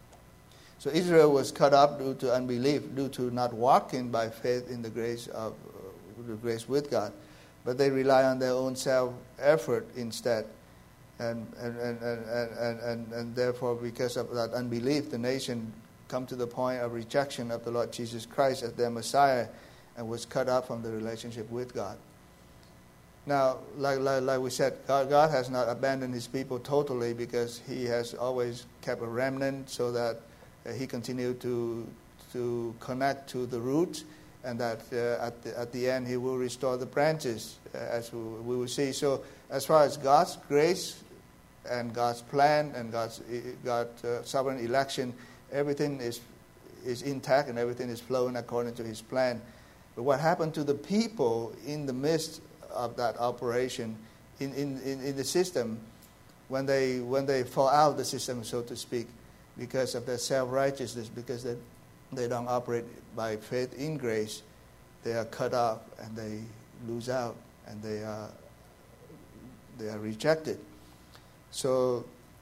So Israel was cut off due to unbelief, due to not walking by faith in the grace of uh, the grace with God, but they rely on their own self effort instead. And and, and, and, and, and and therefore, because of that unbelief, the nation come to the point of rejection of the Lord Jesus Christ as their Messiah, and was cut off from the relationship with God. Now, like, like, like we said, God, God has not abandoned his people totally, because he has always kept a remnant, so that uh, he continued to to connect to the roots, and that uh, at, the, at the end he will restore the branches, uh, as we, we will see. So as far as God's grace and God's plan and God's God's uh, sovereign election, everything is is intact and everything is flowing according to his plan. But what happened to the people in the midst of that operation, in, in, in, in the system, when they when they fall out of the system, so to speak, because of their self-righteousness, because they, they don't operate by faith in grace, they are cut off and they lose out, and they are they are rejected. So,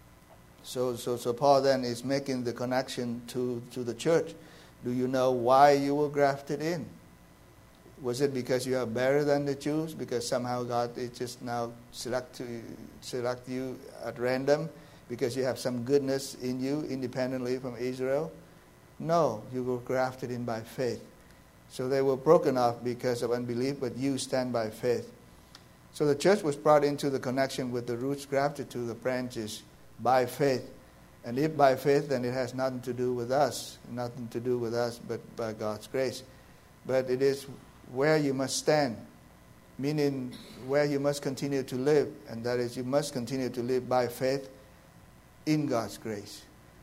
so, so, so Paul then is making the connection to, to the church. Do you know why you were grafted in? Was it because you are better than the Jews? Because somehow God is just now select to, select you at random because you have some goodness in you independently from Israel? No, you were grafted in by faith. So they were broken off because of unbelief, but you stand by faith. So the church was brought into the connection with the roots grafted to the branches by faith. And if by faith, then it has nothing to do with us, nothing to do with us, but by God's grace. But it is where you must stand, meaning where you must continue to live, and that is you must continue to live by faith in God's grace.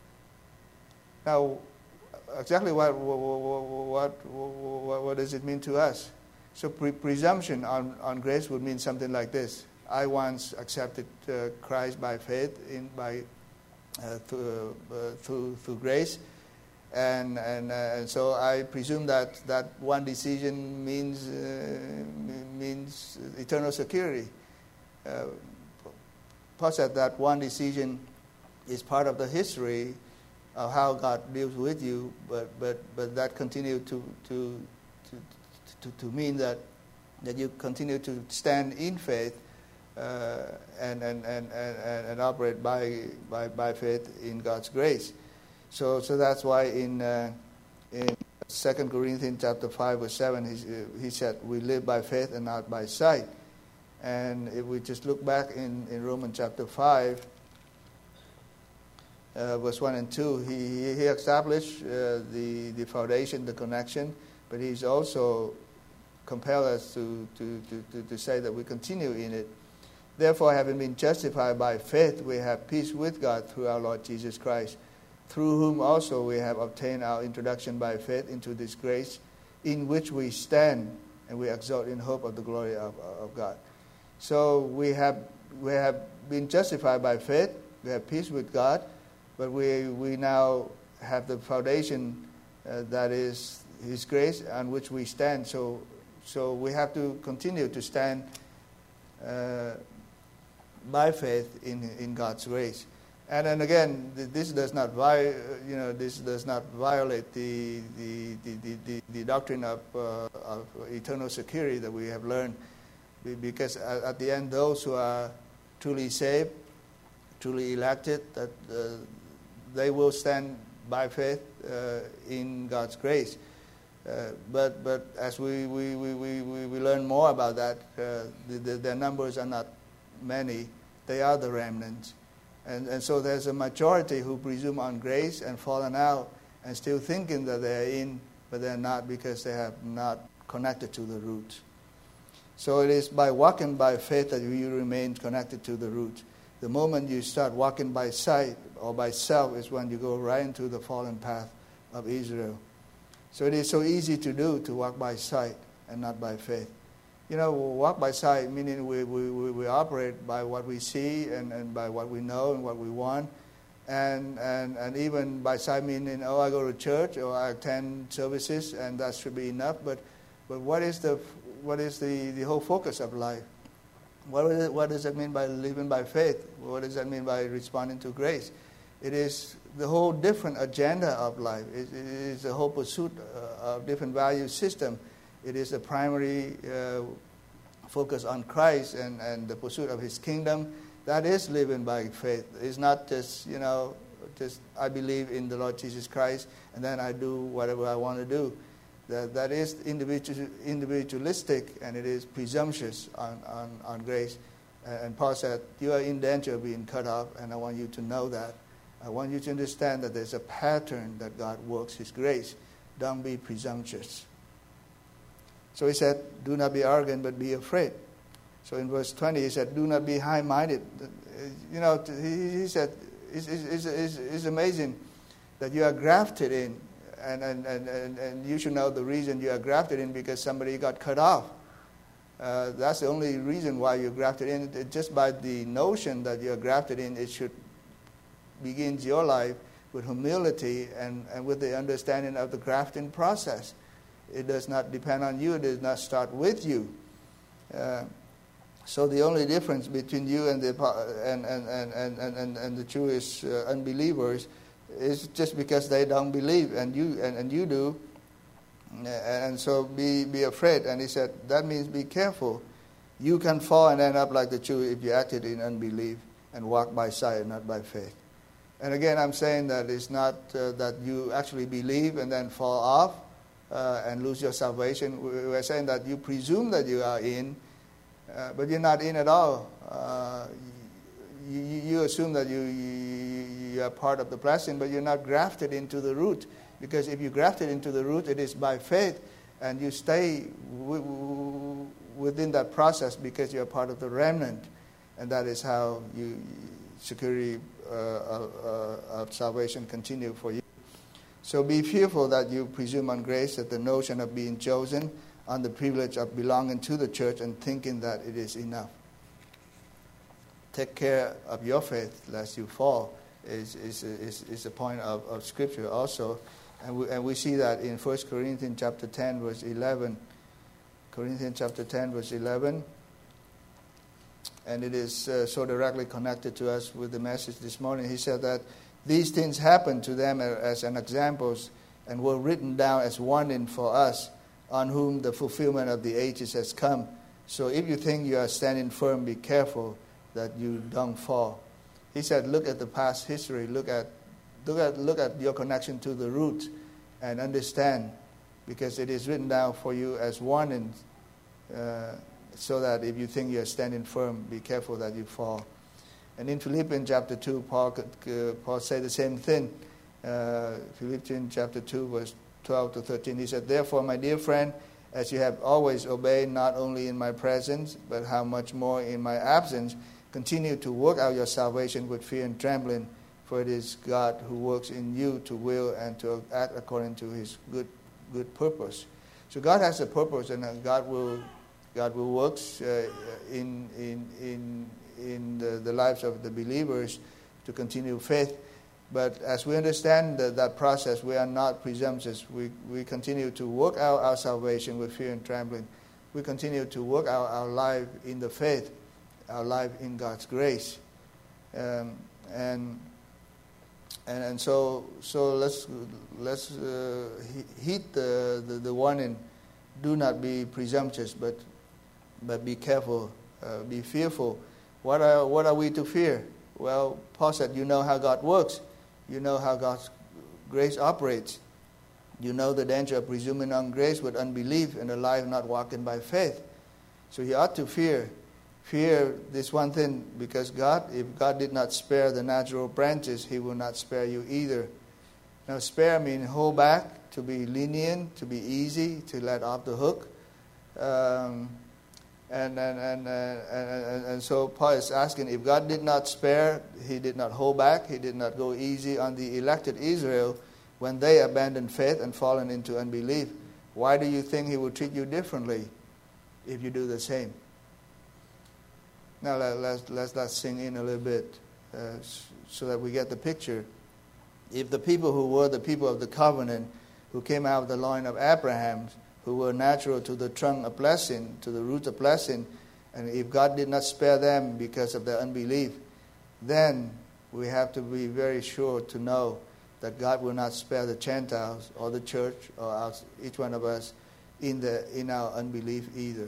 Now, exactly what what what, what, what does it mean to us? So pre- presumption on, on grace would mean something like this. I once accepted uh, Christ by faith, in by uh, through, uh, through through grace, and and, uh, and so I presume that, that one decision means uh, means eternal security. Uh, Paul said that one decision is part of the history of how God deals with you, but but but that continued to to to to, to mean that that you continue to stand in faith uh, and, and, and, and and operate by by by faith in God's grace. So so that's why in uh, in Second Corinthians chapter five verse seven, he, he said, we live by faith and not by sight. And if we just look back in, in Romans chapter five, uh, verse one and two, he, he established uh, the, the foundation, the connection, but he's also compelled us to, to, to, to, to say that we continue in it. Therefore, having been justified by faith, we have peace with God through our Lord Jesus Christ, through whom also we have obtained our introduction by faith into this grace, in which we stand, and we exalt in hope of the glory of, of God. So we have we have been justified by faith, we have peace with God, but we we now have the foundation uh, that is His grace on which we stand. So so we have to continue to stand uh, by faith in in God's grace. And then again, this does not vi- you know this does not violate the the, the, the, the doctrine of, uh, of eternal security that we have learned, because at, at the end, those who are truly saved, truly elected, that uh, they will stand by faith uh, in God's grace. Uh, but but as we we, we, we, we learn more about that, uh, the, the, their numbers are not many. They are the remnants. And, and so there's a majority who presume on grace and fallen out and still thinking that they're in, but they're not, because they have not connected to the root. So it is by walking by faith that you remain connected to the root. The moment you start walking by sight or by self is when you go right into the fallen path of Israel. So it is so easy to do, to walk by sight and not by faith. You know, walk by sight, meaning we, we, we operate by what we see and, and by what we know and what we want. And, and and even by sight, meaning, oh, I go to church or I attend services and that should be enough. But but what is the what is the, the whole focus of life? What, is it, what does that mean by living by faith? What does that mean by responding to grace? It is the whole different agenda of life. It, it is the whole pursuit of different value system. It is the primary uh, focus on Christ and, and the pursuit of His kingdom. That is living by faith. It's not just, you know, just I believe in the Lord Jesus Christ and then I do whatever I want to do. That, that is individual, individualistic, and it is presumptuous on, on, on grace. And Paul said, you are in danger of being cut off, and I want you to know that. I want you to understand that there's a pattern that God works His grace. Don't be presumptuous. So he said, do not be arrogant, but be afraid. So in verse twenty, he said, do not be high-minded. You know, he, he said, it's, it's, it's, it's amazing that you are grafted in. And, and, and, and you should know the reason you are grafted in, because somebody got cut off. Uh, that's the only reason why you're grafted in. It, just by the notion that you're grafted in, it should begin your life with humility and, and with the understanding of the grafting process. It does not depend on you. It does not start with you. Uh, so the only difference between you and the and and and and, and, and the Jewish uh, unbelievers is just because they don't believe, and you and, and you do. And so be be afraid. And he said that means be careful. You can fall and end up like the Jew if you acted in unbelief and walk by sight and not by faith. And again, I'm saying that it's not uh, that you actually believe and then fall off. Uh, and lose your salvation. We're saying that you presume that you are in, uh, but you're not in at all. Uh, you, you assume that you, you, you are part of the blessing, but you're not grafted into the root. Because if you grafted into the root, it is by faith, and you stay w- w- within that process because you're part of the remnant. And that is how you security uh, uh, of salvation continue for you. So be fearful that you presume on grace, that the notion of being chosen, on the privilege of belonging to the church and thinking that it is enough. Take care of your faith lest you fall is is is, is a point of, of Scripture also. And we, and we see that in First Corinthians chapter ten, verse eleven. Corinthians chapter ten, verse eleven. And it is uh, so directly connected to us with the message this morning. He said that these things happened to them as an examples and were written down as warning for us, on whom the fulfillment of the ages has come. So if you think you are standing firm, be careful that you don't fall. He said, look at the past history, look at look at look at your connection to the root, and understand because it is written down for you as warning, uh, so that if you think you are standing firm, be careful that you fall. And in Philippians chapter two, Paul could, uh, Paul said the same thing. Uh, Philippians chapter two, verse twelve to thirteen. He said, "Therefore, my dear friend, as you have always obeyed, not only in my presence, but how much more in my absence, continue to work out your salvation with fear and trembling, for it is God who works in you to will and to act according to His good good purpose." So God has a purpose, and God will God will work uh, in in in in the, the lives of the believers to continue faith. But as we understand the, that process, we are not presumptuous. We we continue to work out our salvation with fear and trembling. We continue to work out our life in the faith, our life in God's grace, um, and and and so so let's let's uh, heed the, the the warning. Do not be presumptuous, but but be careful, uh, be fearful. What are what are we to fear? Well, Paul said, you know how God works. You know how God's grace operates. You know the danger of presuming on grace with unbelief and a life not walking by faith. So you ought to fear. Fear this one thing, because God, if God did not spare the natural branches, He will not spare you either. Now, spare means hold back, to be lenient, to be easy, to let off the hook. Um, and, and, and, uh, and, and so Paul is asking, if God did not spare, He did not hold back, He did not go easy on the elected Israel when they abandoned faith and fallen into unbelief, why do you think He will treat you differently if you do the same? Now let, let's, let's let's sink in a little bit uh, so that we get the picture. If the people who were the people of the covenant, who came out of the line of Abraham, who were natural to the trunk of blessing, to the root of blessing, and if God did not spare them because of their unbelief, then we have to be very sure to know that God will not spare the Gentiles or the church or us, each one of us in the in our unbelief either.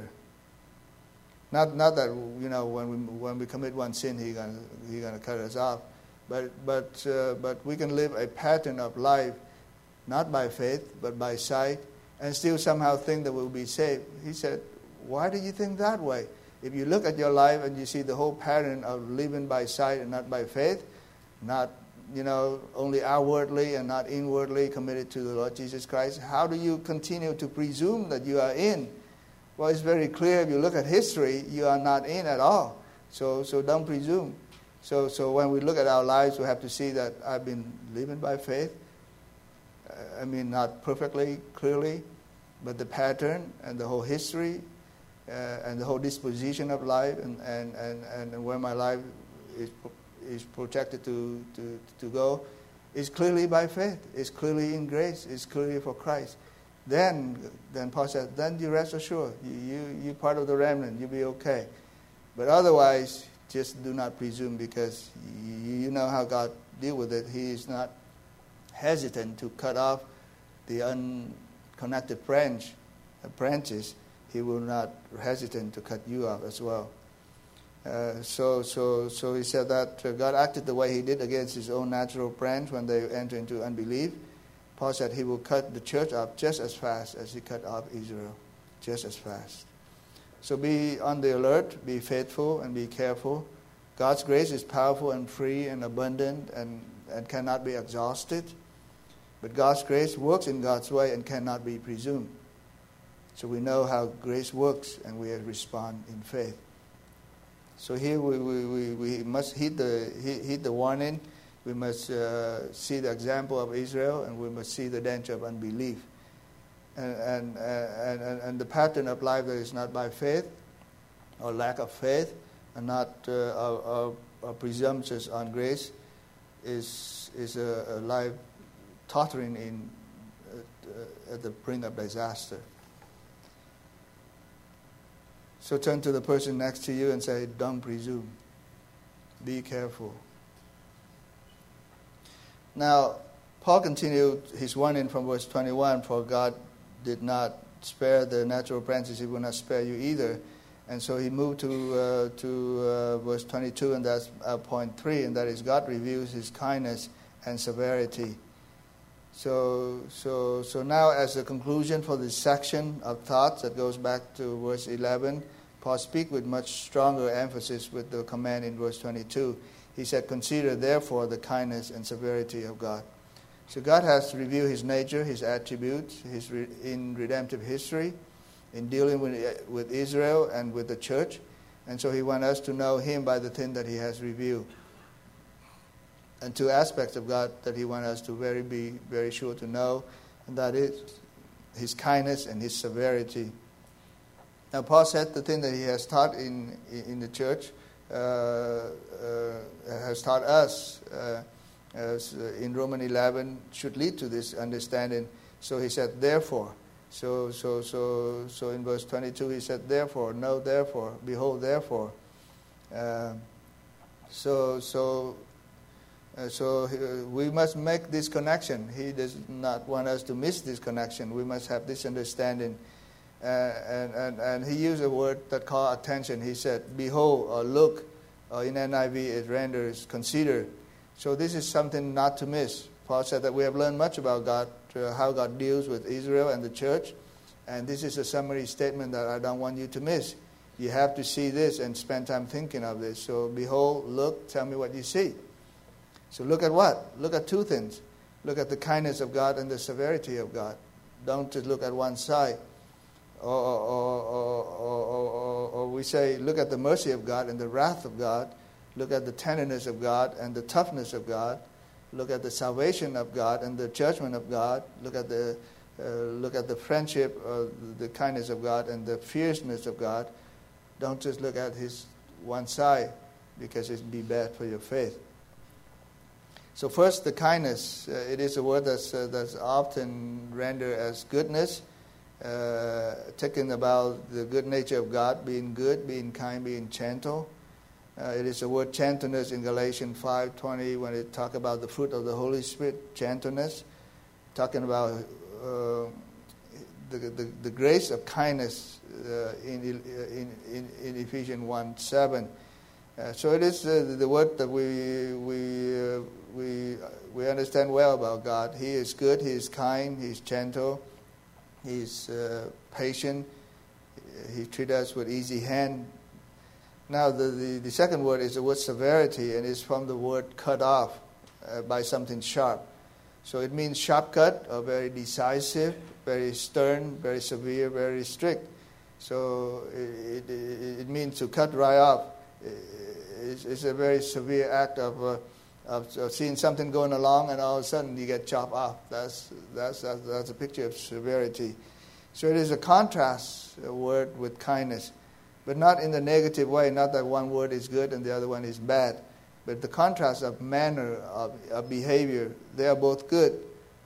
Not not that, you know, when we when we commit one sin, He's gonna He's gonna cut us off, but but uh, but we can live a pattern of life, not by faith but by sight, and still somehow think that we'll be saved. He said, why do you think that way? If you look at your life and you see the whole pattern of living by sight and not by faith, not, you know, only outwardly and not inwardly committed to the Lord Jesus Christ, how do you continue to presume that you are in? Well, it's very clear. If you look at history, you are not in at all. So so don't presume. So so when we look at our lives, we have to see that I've been living by faith. I mean, not perfectly, clearly, but the pattern and the whole history uh, and the whole disposition of life and, and, and, and where my life is is projected to, to, to go is clearly by faith. It's clearly in grace. It's clearly for Christ. Then, then Paul said, then you rest assured. You, you, you're part of the remnant. You'll be okay. But otherwise, just do not presume, because you, you know how God deal with it. He is not hesitant to cut off the unconnected branch, uh, branches. He will not hesitant to cut you off as well. Uh, so, so, so he said that uh, God acted the way He did against His own natural branch when they entered into unbelief. Paul said He will cut the church off just as fast as He cut off Israel, just as fast. So be on the alert, be faithful, and be careful. God's grace is powerful and free and abundant and, and cannot be exhausted. But God's grace works in God's way and cannot be presumed. So we know how grace works, and we respond in faith. So here we, we, we, we must heed the, heed the warning. We must uh, see the example of Israel, and we must see the danger of unbelief. And, and, and, and, and the pattern of life that is not by faith or lack of faith and not uh, or, or, or presumptuous on grace is, is a, a life tottering in uh, at the brink of disaster. So turn to the person next to you and say, don't presume. Be careful. Now, Paul continued his warning from verse twenty-one, for God did not spare the natural branches, He will not spare you either. And so he moved to uh, to uh, verse twenty-two, and that's uh, point three, and that is God reveals His kindness and severity. So, so, so now as a conclusion for this section of thoughts that goes back to verse eleven, Paul speaks with much stronger emphasis with the command in verse twenty-two. He said, consider therefore the kindness and severity of God. So God has revealed His nature, His attributes, His re- in redemptive history, in dealing with, with Israel and with the church. And so He wants us to know Him by the thing that He has revealed. And two aspects of God that He wants us to very be very sure to know, and that is His kindness and His severity. Now Paul said the thing that he has taught in in the church uh, uh, has taught us uh, as in Romans eleven should lead to this understanding. So he said, therefore. So so so so in verse twenty-two he said, therefore, no, therefore, behold, therefore. Uh, so so. Uh, so uh, we must make this connection. He does not want us to miss this connection. We must have this understanding. Uh, and, and, and he used a word that called attention. He said, behold, or look, or in N I V it renders consider. So this is something not to miss. Paul said that we have learned much about God, uh, how God deals with Israel and the church. And this is a summary statement that I don't want you to miss. You have to see this and spend time thinking of this. So behold, look, tell me what you see. So look at what? Look at two things. Look at the kindness of God and the severity of God. Don't just look at one side. Or, or, or, or, or, or we say, look at the mercy of God and the wrath of God. Look at the tenderness of God and the toughness of God. Look at the salvation of God and the judgment of God. Look at the uh, look at the friendship, uh, the kindness of God and the fierceness of God. Don't just look at His one side, because it would be bad for your faith. So first, the kindness. Uh, it is a word that's, uh, that's often rendered as goodness, uh, talking about the good nature of God, being good, being kind, being gentle. Uh, it is the word gentleness in Galatians five twenty when it talks about the fruit of the Holy Spirit, gentleness, talking about uh, the, the the grace of kindness uh, in, in, in, in Ephesians one seven. Uh, so it is uh, the word that we we uh, we we understand well about God. He is good. He is kind. He is gentle. He is uh, patient. He treats us with easy hand. Now the, the the second word is the word severity, and it's from the word cut off uh, by something sharp. So it means sharp cut, or very decisive, very stern, very severe, very strict. So it it, it means to cut right off. It's, it's a very severe act of, uh, of of seeing something going along and all of a sudden you get chopped off. That's that's that's, that's a picture of severity. So it is a contrast a word with kindness, but not in the negative way. Not that one word is good and the other one is bad, but the contrast of manner of, of behavior. They are both good,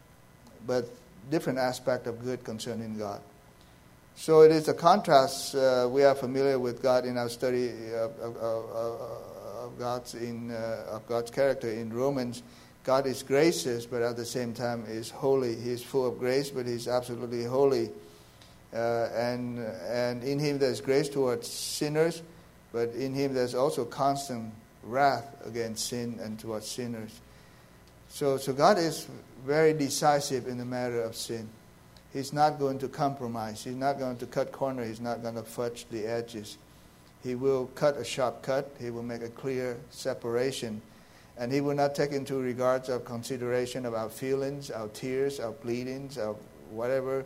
but different aspect of good concerning God. So it is a contrast. Uh, we are familiar with God in our study of, of, of, of God's in uh, of God's character in Romans. God is gracious, but at the same time is holy. He is full of grace, but He's absolutely holy. Uh, and and in Him there's grace towards sinners, but in Him there's also constant wrath against sin and towards sinners. So so God is very decisive in the matter of sin. He's not going to compromise. He's not going to cut corners. He's not going to fudge the edges. He will cut a sharp cut. He will make a clear separation. And He will not take into regards of consideration of our feelings, our tears, our pleadings, our whatever.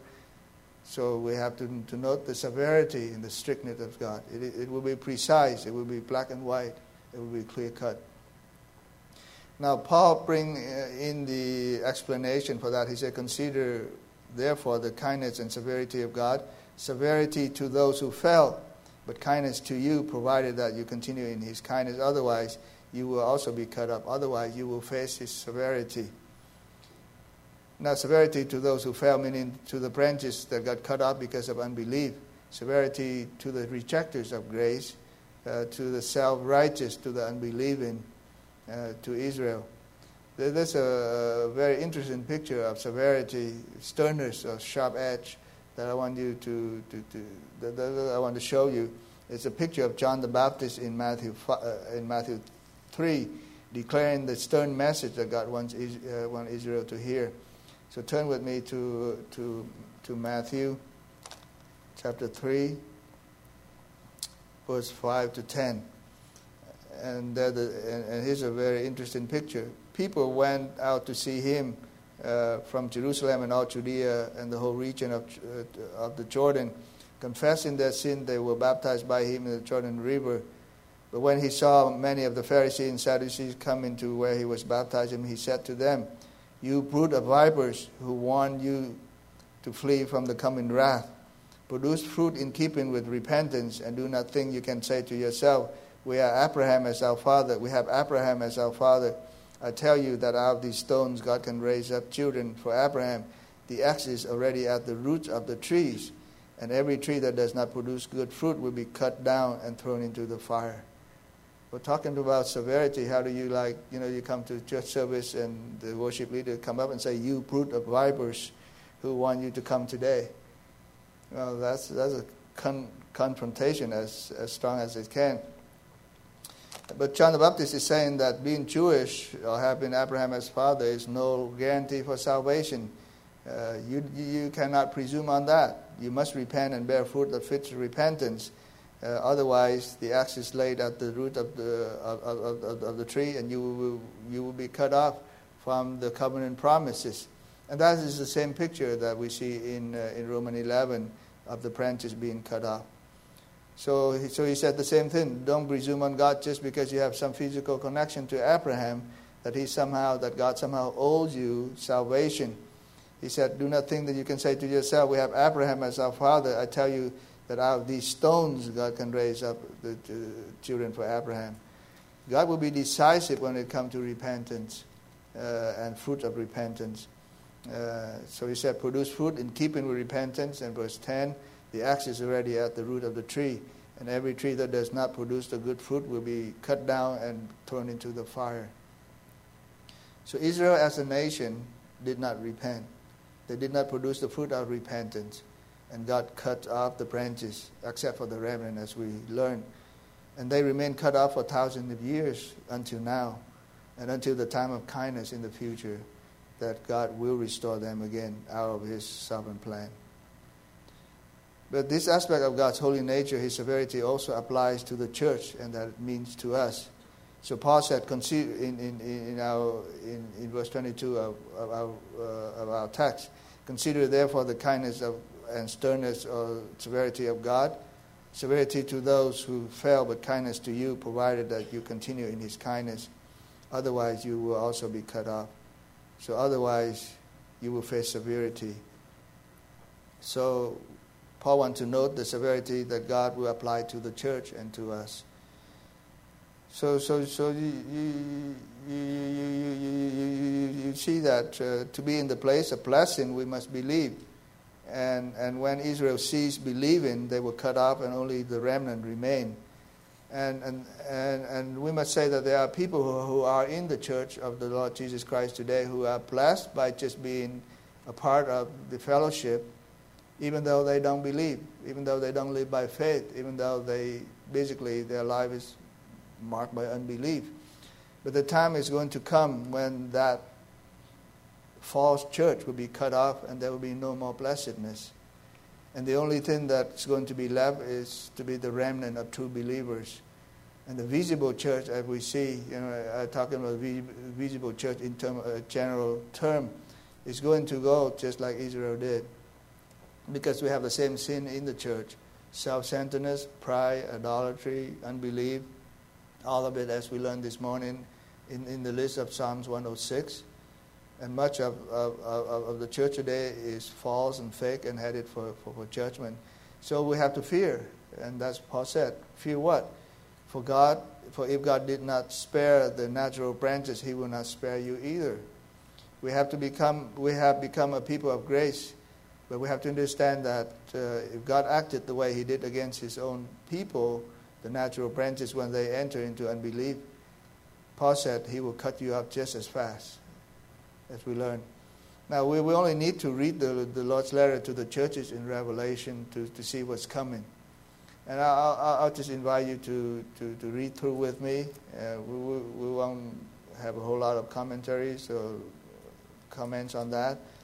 So we have to, to note the severity and the strictness of God. It, it will be precise. It will be black and white. It will be clear cut. Now Paul brings in the explanation for that. He said, consider therefore the kindness and severity of God, severity to those who fell, but kindness to you, provided that you continue in His kindness. Otherwise, you will also be cut up. Otherwise, you will face His severity. Now, severity to those who fell, meaning to the branches that got cut off because of unbelief. Severity to the rejectors of grace, uh, to the self-righteous, to the unbelieving, uh, to Israel. There's a very interesting picture of severity, sternness, or sharp edge that I want you to, to, to that, that I want to show you. It's a picture of John the Baptist in Matthew uh, in Matthew three, declaring the stern message that God wants, uh, wants Israel to hear. So turn with me to to to Matthew chapter three, verse five to ten. And, there the, and, and here's a very interesting picture. People went out to see him uh, from Jerusalem and all Judea and the whole region of, uh, of the Jordan. Confessing their sin, they were baptized by him in the Jordan River. But when he saw many of the Pharisees and Sadducees come into where he was baptizing, he said to them, "You brood of vipers, who warned you to flee from the coming wrath. Produce fruit in keeping with repentance, and do not think you can say to yourself, 'We are Abraham as our father. We have Abraham as our father.' I tell you that out of these stones God can raise up children for Abraham. The axe is already at the roots of the trees, and every tree that does not produce good fruit will be cut down and thrown into the fire." We're talking about severity. How do you like, you know, you come to church service and the worship leader come up and say, "You brood of vipers, who want you to come today?" Well, that's that's a con- confrontation as, as strong as it can. But John the Baptist is saying that being Jewish or having Abraham as father is no guarantee for salvation. Uh, you you cannot presume on that. You must repent and bear fruit that fits repentance. Uh, otherwise, the axe is laid at the root of the of, of, of, of the tree, and you will you will be cut off from the covenant promises. And that is the same picture that we see in uh, in Romans eleven of the branches being cut off. So, he, so he said the same thing. Don't presume on God just because you have some physical connection to Abraham, that he somehow that God somehow owes you salvation. He said, "Do not think that you can say to yourself, 'We have Abraham as our father.' I tell you that out of these stones God can raise up the, the children for Abraham." God will be decisive when it comes to repentance uh, and fruit of repentance. Uh, so he said, "Produce fruit in keeping with repentance." And verse ten, "The axe is already at the root of the tree, and every tree that does not produce the good fruit will be cut down and thrown into the fire." So Israel as a nation did not repent. They did not produce the fruit of repentance. And God cut off the branches, except for the remnant, as we learned. And they remain cut off for thousands of years until now, and until the time of kindness in the future, that God will restore them again out of his sovereign plan. But this aspect of God's holy nature, his severity, also applies to the church, and that it means to us. So Paul said, consider in, in, in, our, in, in verse twenty-two of, of, our, uh, of our text, "Consider therefore the kindness of and sternness or severity of God, severity to those who fell, but kindness to you, provided that you continue in his kindness. Otherwise you will also be cut off." So otherwise you will face severity. So Paul wants to note the severity that God will apply to the church and to us. So, so, so you, you, you, you, you, you, you see that uh, to be in the place of blessing, we must believe. And and when Israel ceased believing, they were cut off, and only the remnant remained. And and and, and we must say that there are people who, who are in the church of the Lord Jesus Christ today who are blessed by just being a part of the fellowship, even though they don't believe, even though they don't live by faith, even though they basically their life is marked by unbelief. But the time is going to come when that false church will be cut off, and there will be no more blessedness. And the only thing that's going to be left is to be the remnant of true believers. And the visible church, as we see, you know, I'm talking about visible church in term, a general term, is going to go just like Israel did. Because we have the same sin in the church. Self-centeredness, pride, idolatry, unbelief, all of it, as we learned this morning in, in the list of Psalms one oh six. And much of, of, of, of the church today is false and fake and headed for, for, for judgment. So we have to fear. And that's Paul said. Fear what? For God, for if God did not spare the natural branches, he will not spare you either. We have to become, we have become a people of grace. But we have to understand that uh, if God acted the way he did against his own people, the natural branches, when they enter into unbelief, Paul said he will cut you off just as fast. As we learn. Now, we, we only need to read the, the Lord's letter to the churches in Revelation to, to see what's coming. And I'll, I'll, I'll just invite you to, to, to read through with me. Uh, we, we, we won't have a whole lot of commentaries or comments on that.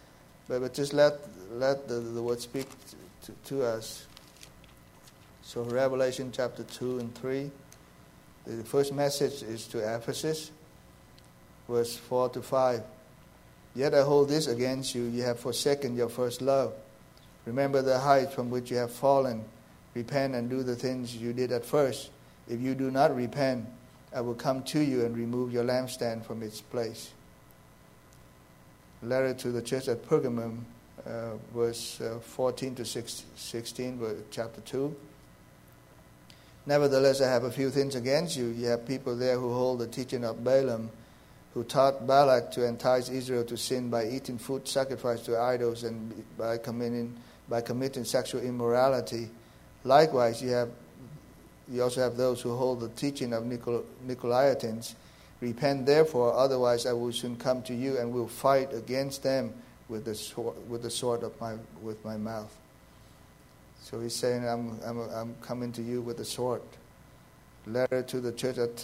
But, but just let let the, the word speak to, to us. So Revelation chapter two and three. The first message is to Ephesus, verse four to five. Yet I hold this against you, you have forsaken your first love. Remember the height from which you have fallen. Repent and do the things you did at first. If you do not repent, I will come to you and remove your lampstand from its place. Letter to the church at Pergamum, uh, verse uh, fourteen to sixteen, chapter two. Nevertheless, I have a few things against you. You have people there who hold the teaching of Balaam, who taught Balak to entice Israel to sin by eating food sacrificed to idols and by committing by committing sexual immorality. Likewise, you have you also have those who hold the teaching of Nicol- Nicolaitans. Repent, therefore, otherwise I will soon come to you and will fight against them with the sword, with the sword of my with my mouth. So he's saying, I'm I'm I'm coming to you with the sword. Letter to the church at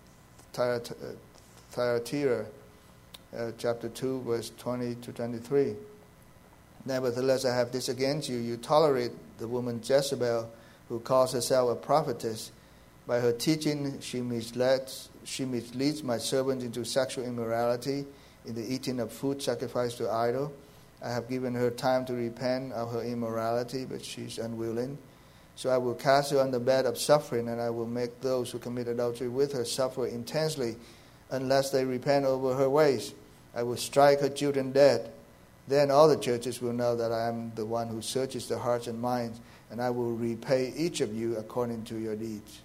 Thyatira, uh, chapter two, verse twenty to twenty-three. Nevertheless, I have this against you: you tolerate the woman Jezebel, who calls herself a prophetess. By her teaching, she misleads she misleads my servants into sexual immorality in the eating of food sacrificed to idol. I have given her time to repent of her immorality, but she is unwilling. So I will cast her on the bed of suffering, and I will make those who commit adultery with her suffer intensely, unless they repent over her ways. I will strike her children dead. Then all the churches will know that I am the one who searches the hearts and minds, and I will repay each of you according to your deeds.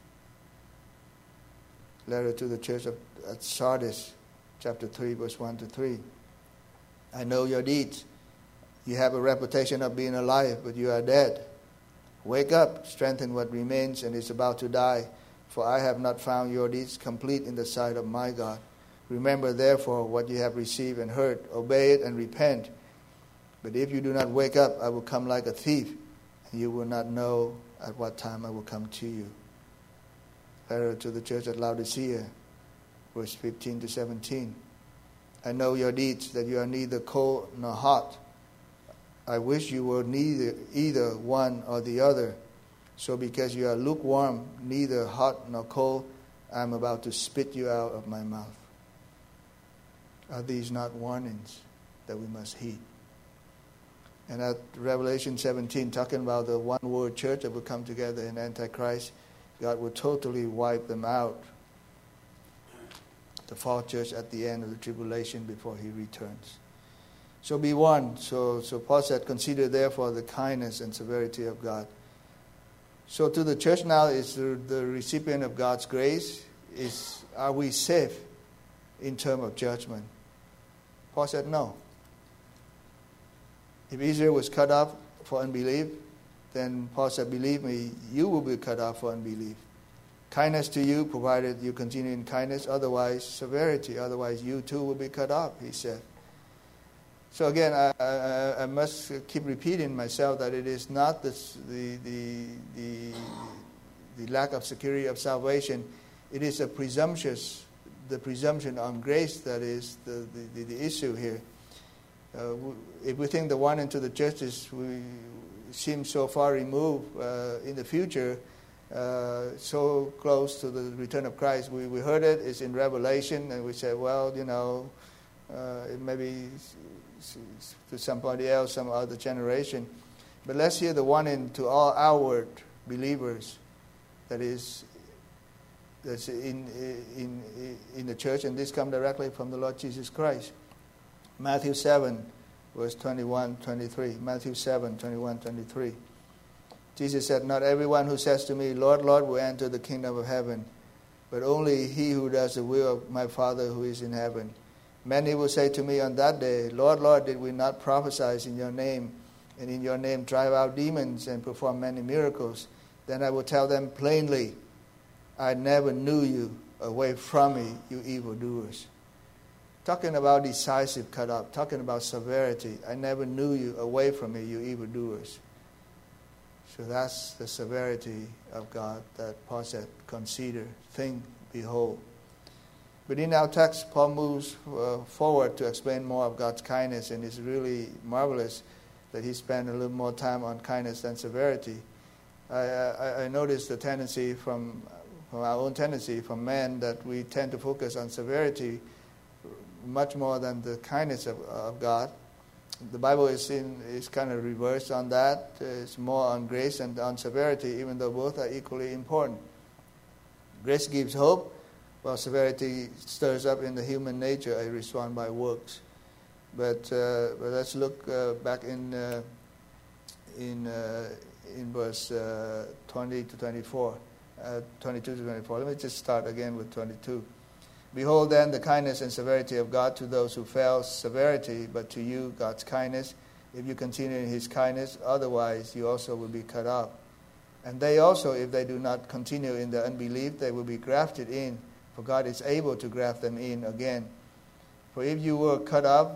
Letter to the church of at Sardis, chapter three, verse one to three. I know your deeds. You have a reputation of being alive, but you are dead. Wake up, strengthen what remains and is about to die, for I have not found your deeds complete in the sight of my God. Remember, therefore, what you have received and heard. Obey it and repent. But if you do not wake up, I will come like a thief, and you will not know at what time I will come to you. Letter to the church at Laodicea, verse fifteen to seventeen. I know your deeds, that you are neither cold nor hot. I wish you were neither either one or the other. So because you are lukewarm, neither hot nor cold, I am about to spit you out of my mouth. Are these not warnings that we must heed? And at Revelation seventeen, talking about the one world church that will come together in Antichrist, God will totally wipe them out. The false church at the end of the tribulation before he returns. So be warned. So, so Paul said, consider therefore the kindness and severity of God. So to the church now is the, the recipient of God's grace. Is are we safe in terms of judgment? Paul said no. If Israel was cut off for unbelief, then Paul said, believe me, you will be cut off for unbelief. Kindness to you, provided you continue in kindness. Otherwise, severity. Otherwise, you too will be cut off, he said. So again, I, I, I must keep repeating myself that it is not this, the, the, the, the lack of security of salvation. It is a presumptuous, the presumption on grace that is the, the, the, the issue here. Uh, if we think the one into the churches we seem so far removed uh, in the future, uh, so close to the return of Christ, we, we heard it, it's in Revelation, and we said, well, you know, uh, it may be to somebody else, some other generation. But let's hear the warning to all outward believers that is that's in in in the church, and this comes directly from the Lord Jesus Christ. Matthew seven, verse twenty-one, twenty-three. Matthew seven, twenty-one, twenty-three. Jesus said, not everyone who says to me, Lord, Lord, will enter the kingdom of heaven, but only he who does the will of my Father who is in heaven. Many will say to me on that day, Lord, Lord, did we not prophesy in your name, and in your name drive out demons and perform many miracles? Then I will tell them plainly, I never knew you. Away from me, you evildoers. Talking about decisive cut up, talking about severity. I never knew you. Away from me, you evildoers. So that's the severity of God that Paul said, consider, think, behold. But in our text, Paul moves uh, forward to explain more of God's kindness, and it's really marvelous that he spent a little more time on kindness than severity. I, I, I noticed the tendency from, from our own tendency from men that we tend to focus on severity much more than the kindness of, of God. The Bible is in, is kind of reversed on that. It's more on grace and on severity, even though both are equally important. Grace gives hope, while severity stirs up in the human nature a response by works. But, uh, but let's look uh, back in uh, in uh, in verse uh, twenty to twenty-four, uh, twenty-two to twenty-four. Let me just start again with twenty-two. Behold then the kindness and severity of God to those who fell, severity, but to you God's kindness, if you continue in his kindness, otherwise you also will be cut off. And they also, if they do not continue in their unbelief, they will be grafted in, for God is able to graft them in again. For if you were cut off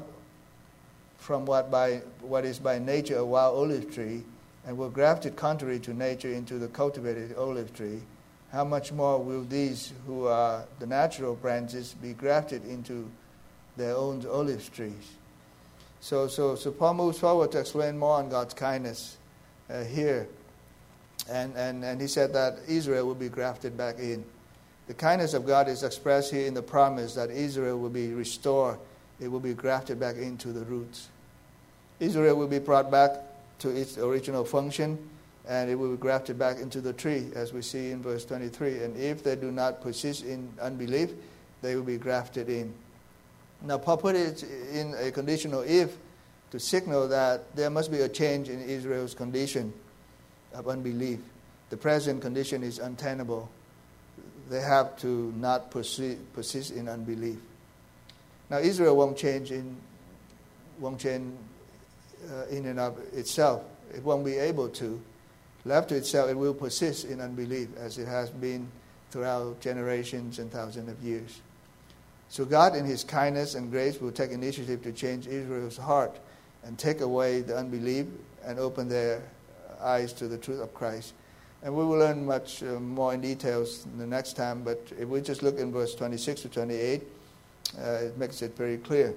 from what by what is by nature a wild olive tree, and were grafted contrary to nature into the cultivated olive tree, how much more will these who are the natural branches be grafted into their own olive trees? So, so, so Paul moves forward to explain more on God's kindness uh, here. And, and, and he said that Israel will be grafted back in. The kindness of God is expressed here in the promise that Israel will be restored. It will be grafted back into the roots. Israel will be brought back to its original function, and it will be grafted back into the tree, as we see in verse twenty-three. And if they do not persist in unbelief, they will be grafted in. Now, Paul put it in a conditional if to signal that there must be a change in Israel's condition of unbelief. The present condition is untenable. They have to not persist, persist in unbelief. Now, Israel won't change in, won't change uh, in and of itself. It won't be able to. Left to itself, it will persist in unbelief, as it has been throughout generations and thousands of years. So God, in his kindness and grace, will take initiative to change Israel's heart and take away the unbelief and open their eyes to the truth of Christ. And we will learn much uh, more in details the next time, but if we just look in verse twenty-six to twenty-eight, uh, it makes it very clear.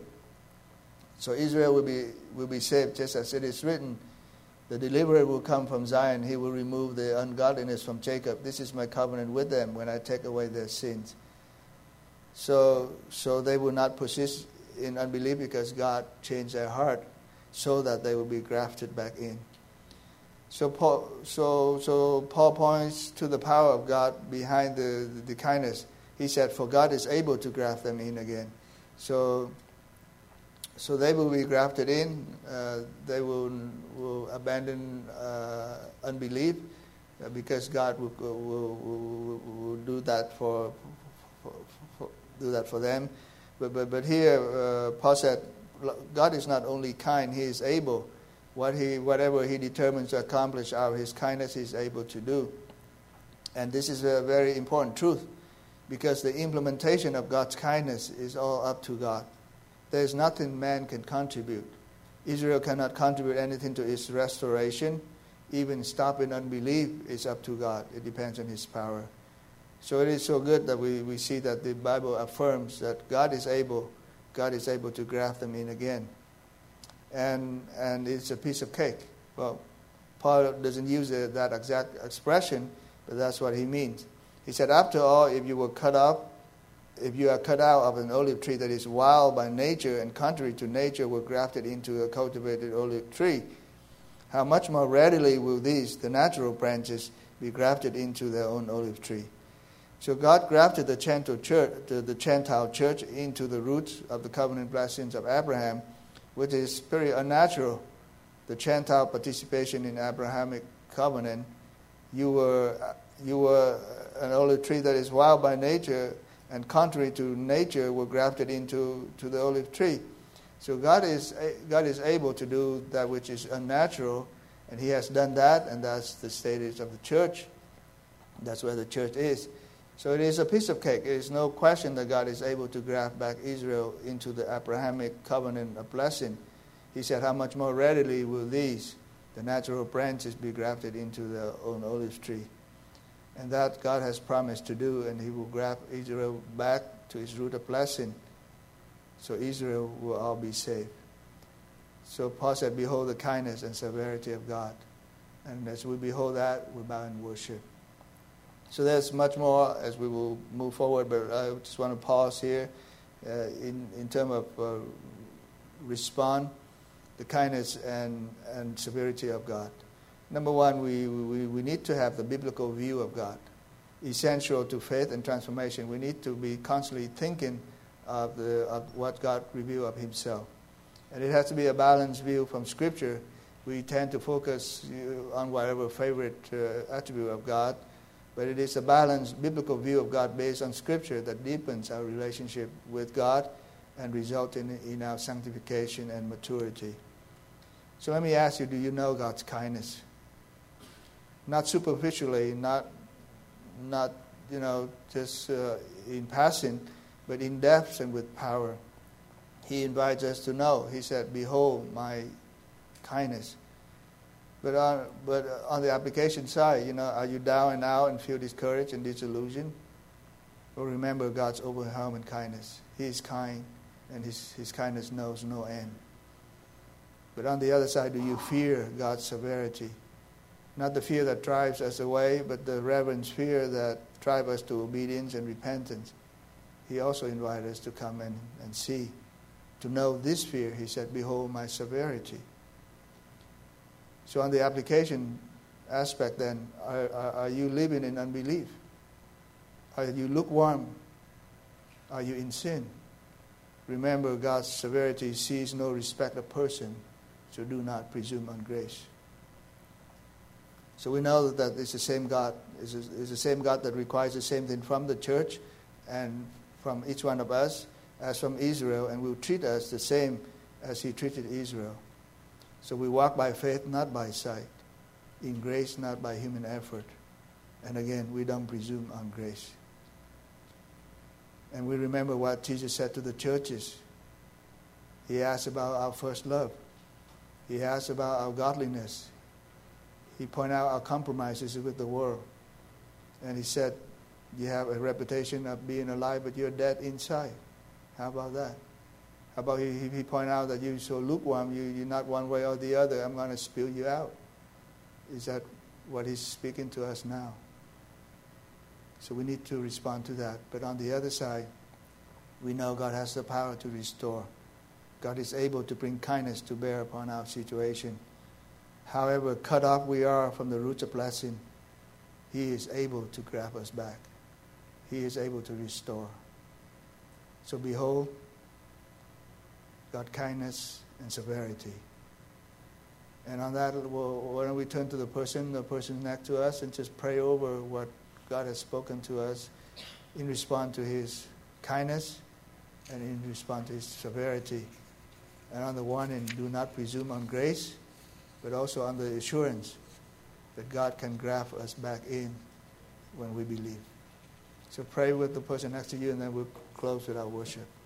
So Israel will be will be saved, just as it is written, the deliverer will come from Zion. He will remove the ungodliness from Jacob. This is my covenant with them when I take away their sins. So, so they will not persist in unbelief because God changed their heart so that they will be grafted back in. So Paul, so, so Paul points to the power of God behind the, the, the kindness. He said, for God is able to graft them in again. So, so they will be grafted in. Uh, they will, will abandon uh, unbelief uh, because God will, will, will, will do that for, for, for do that for them. But but, but here uh, Paul said, God is not only kind; He is able. What he, whatever he determines to accomplish out of his kindness, he is able to do. And this is a very important truth, because the implementation of God's kindness is all up to God. There is nothing man can contribute. Israel cannot contribute anything to its restoration. Even stopping unbelief is up to God. It depends on his power. So it is so good that we, we see that the Bible affirms that God is able, God is able to graft them in again. And and it's a piece of cake. Well, Paul doesn't use it, that exact expression, but that's what he means. He said, after all, if you were cut off, if you are cut out of an olive tree that is wild by nature and contrary to nature were grafted into a cultivated olive tree, how much more readily will these, the natural branches, be grafted into their own olive tree? So God grafted the Gentile church, the, the Gentile church into the roots of the covenant blessings of Abraham, which is very unnatural. The Gentile participation in Abrahamic covenant, you were you were an olive tree that is wild by nature and contrary to nature were grafted into to the olive tree. So God is God is able to do that which is unnatural, and He has done that, and that's the status of the church. That's where the church is. So it is a piece of cake. There is no question that God is able to graft back Israel into the Abrahamic covenant of blessing. He said, how much more readily will these, the natural branches, be grafted into their own olive tree? And that God has promised to do, and he will grab Israel back to his root of blessing, so Israel will all be saved. So Paul said, behold the kindness and severity of God. And as we behold that, we bow in worship. So there's much more as we will move forward, but I just want to pause here uh, in, in terms of uh, respond, the kindness and, and severity of God. Number one, we, we, we need to have the biblical view of God. Essential to faith and transformation, we need to be constantly thinking of, the, of what God revealed of himself. And it has to be a balanced view from Scripture. We tend to focus on whatever favorite uh, attribute of God, but it is a balanced biblical view of God based on Scripture that deepens our relationship with God and results in, in our sanctification and maturity. So let me ask you, do you know God's kindness? Not superficially, not, not you know, just uh, in passing, but in depth and with power. He invites us to know. He said, behold my kindness. But on, but on the application side, you know, are you down and out and feel discouraged and disillusioned? Well, remember God's overwhelming kindness. He is kind, and his, his kindness knows no end. But on the other side, do you fear God's severity? Not the fear that drives us away, but the reverent fear that drives us to obedience and repentance. He also invited us to come and, and see. To know this fear, he said, behold my severity. So on the application aspect then, are, are, are you living in unbelief? Are you lukewarm? Are you in sin? Remember, God's severity sees no respect of person, so do not presume on grace. So we know that it's the same God, it's the same God that requires the same thing from the church and from each one of us as from Israel, and will treat us the same as he treated Israel. So we walk by faith, not by sight. In grace, not by human effort. And again, we don't presume on grace. And we remember what Jesus said to the churches. He asked about our first love. He asked about our godliness. He pointed out our compromises with the world. And he said, you have a reputation of being alive, but you're dead inside. How about that? How about he, he pointed out that you're so lukewarm, you, you're not one way or the other, I'm going to spill you out. Is that what he's speaking to us now? So we need to respond to that. But on the other side, we know God has the power to restore. God is able to bring kindness to bear upon our situation. However cut off we are from the roots of blessing, he is able to grab us back. He is able to restore. So behold, God's kindness and severity. And on that, well, why don't we turn to the person, the person next to us, and just pray over what God has spoken to us in response to his kindness and in response to his severity. And on the one hand, do not presume on grace, but also on the assurance that God can grab us back in when we believe. So pray with the person next to you, and then we'll close with our worship.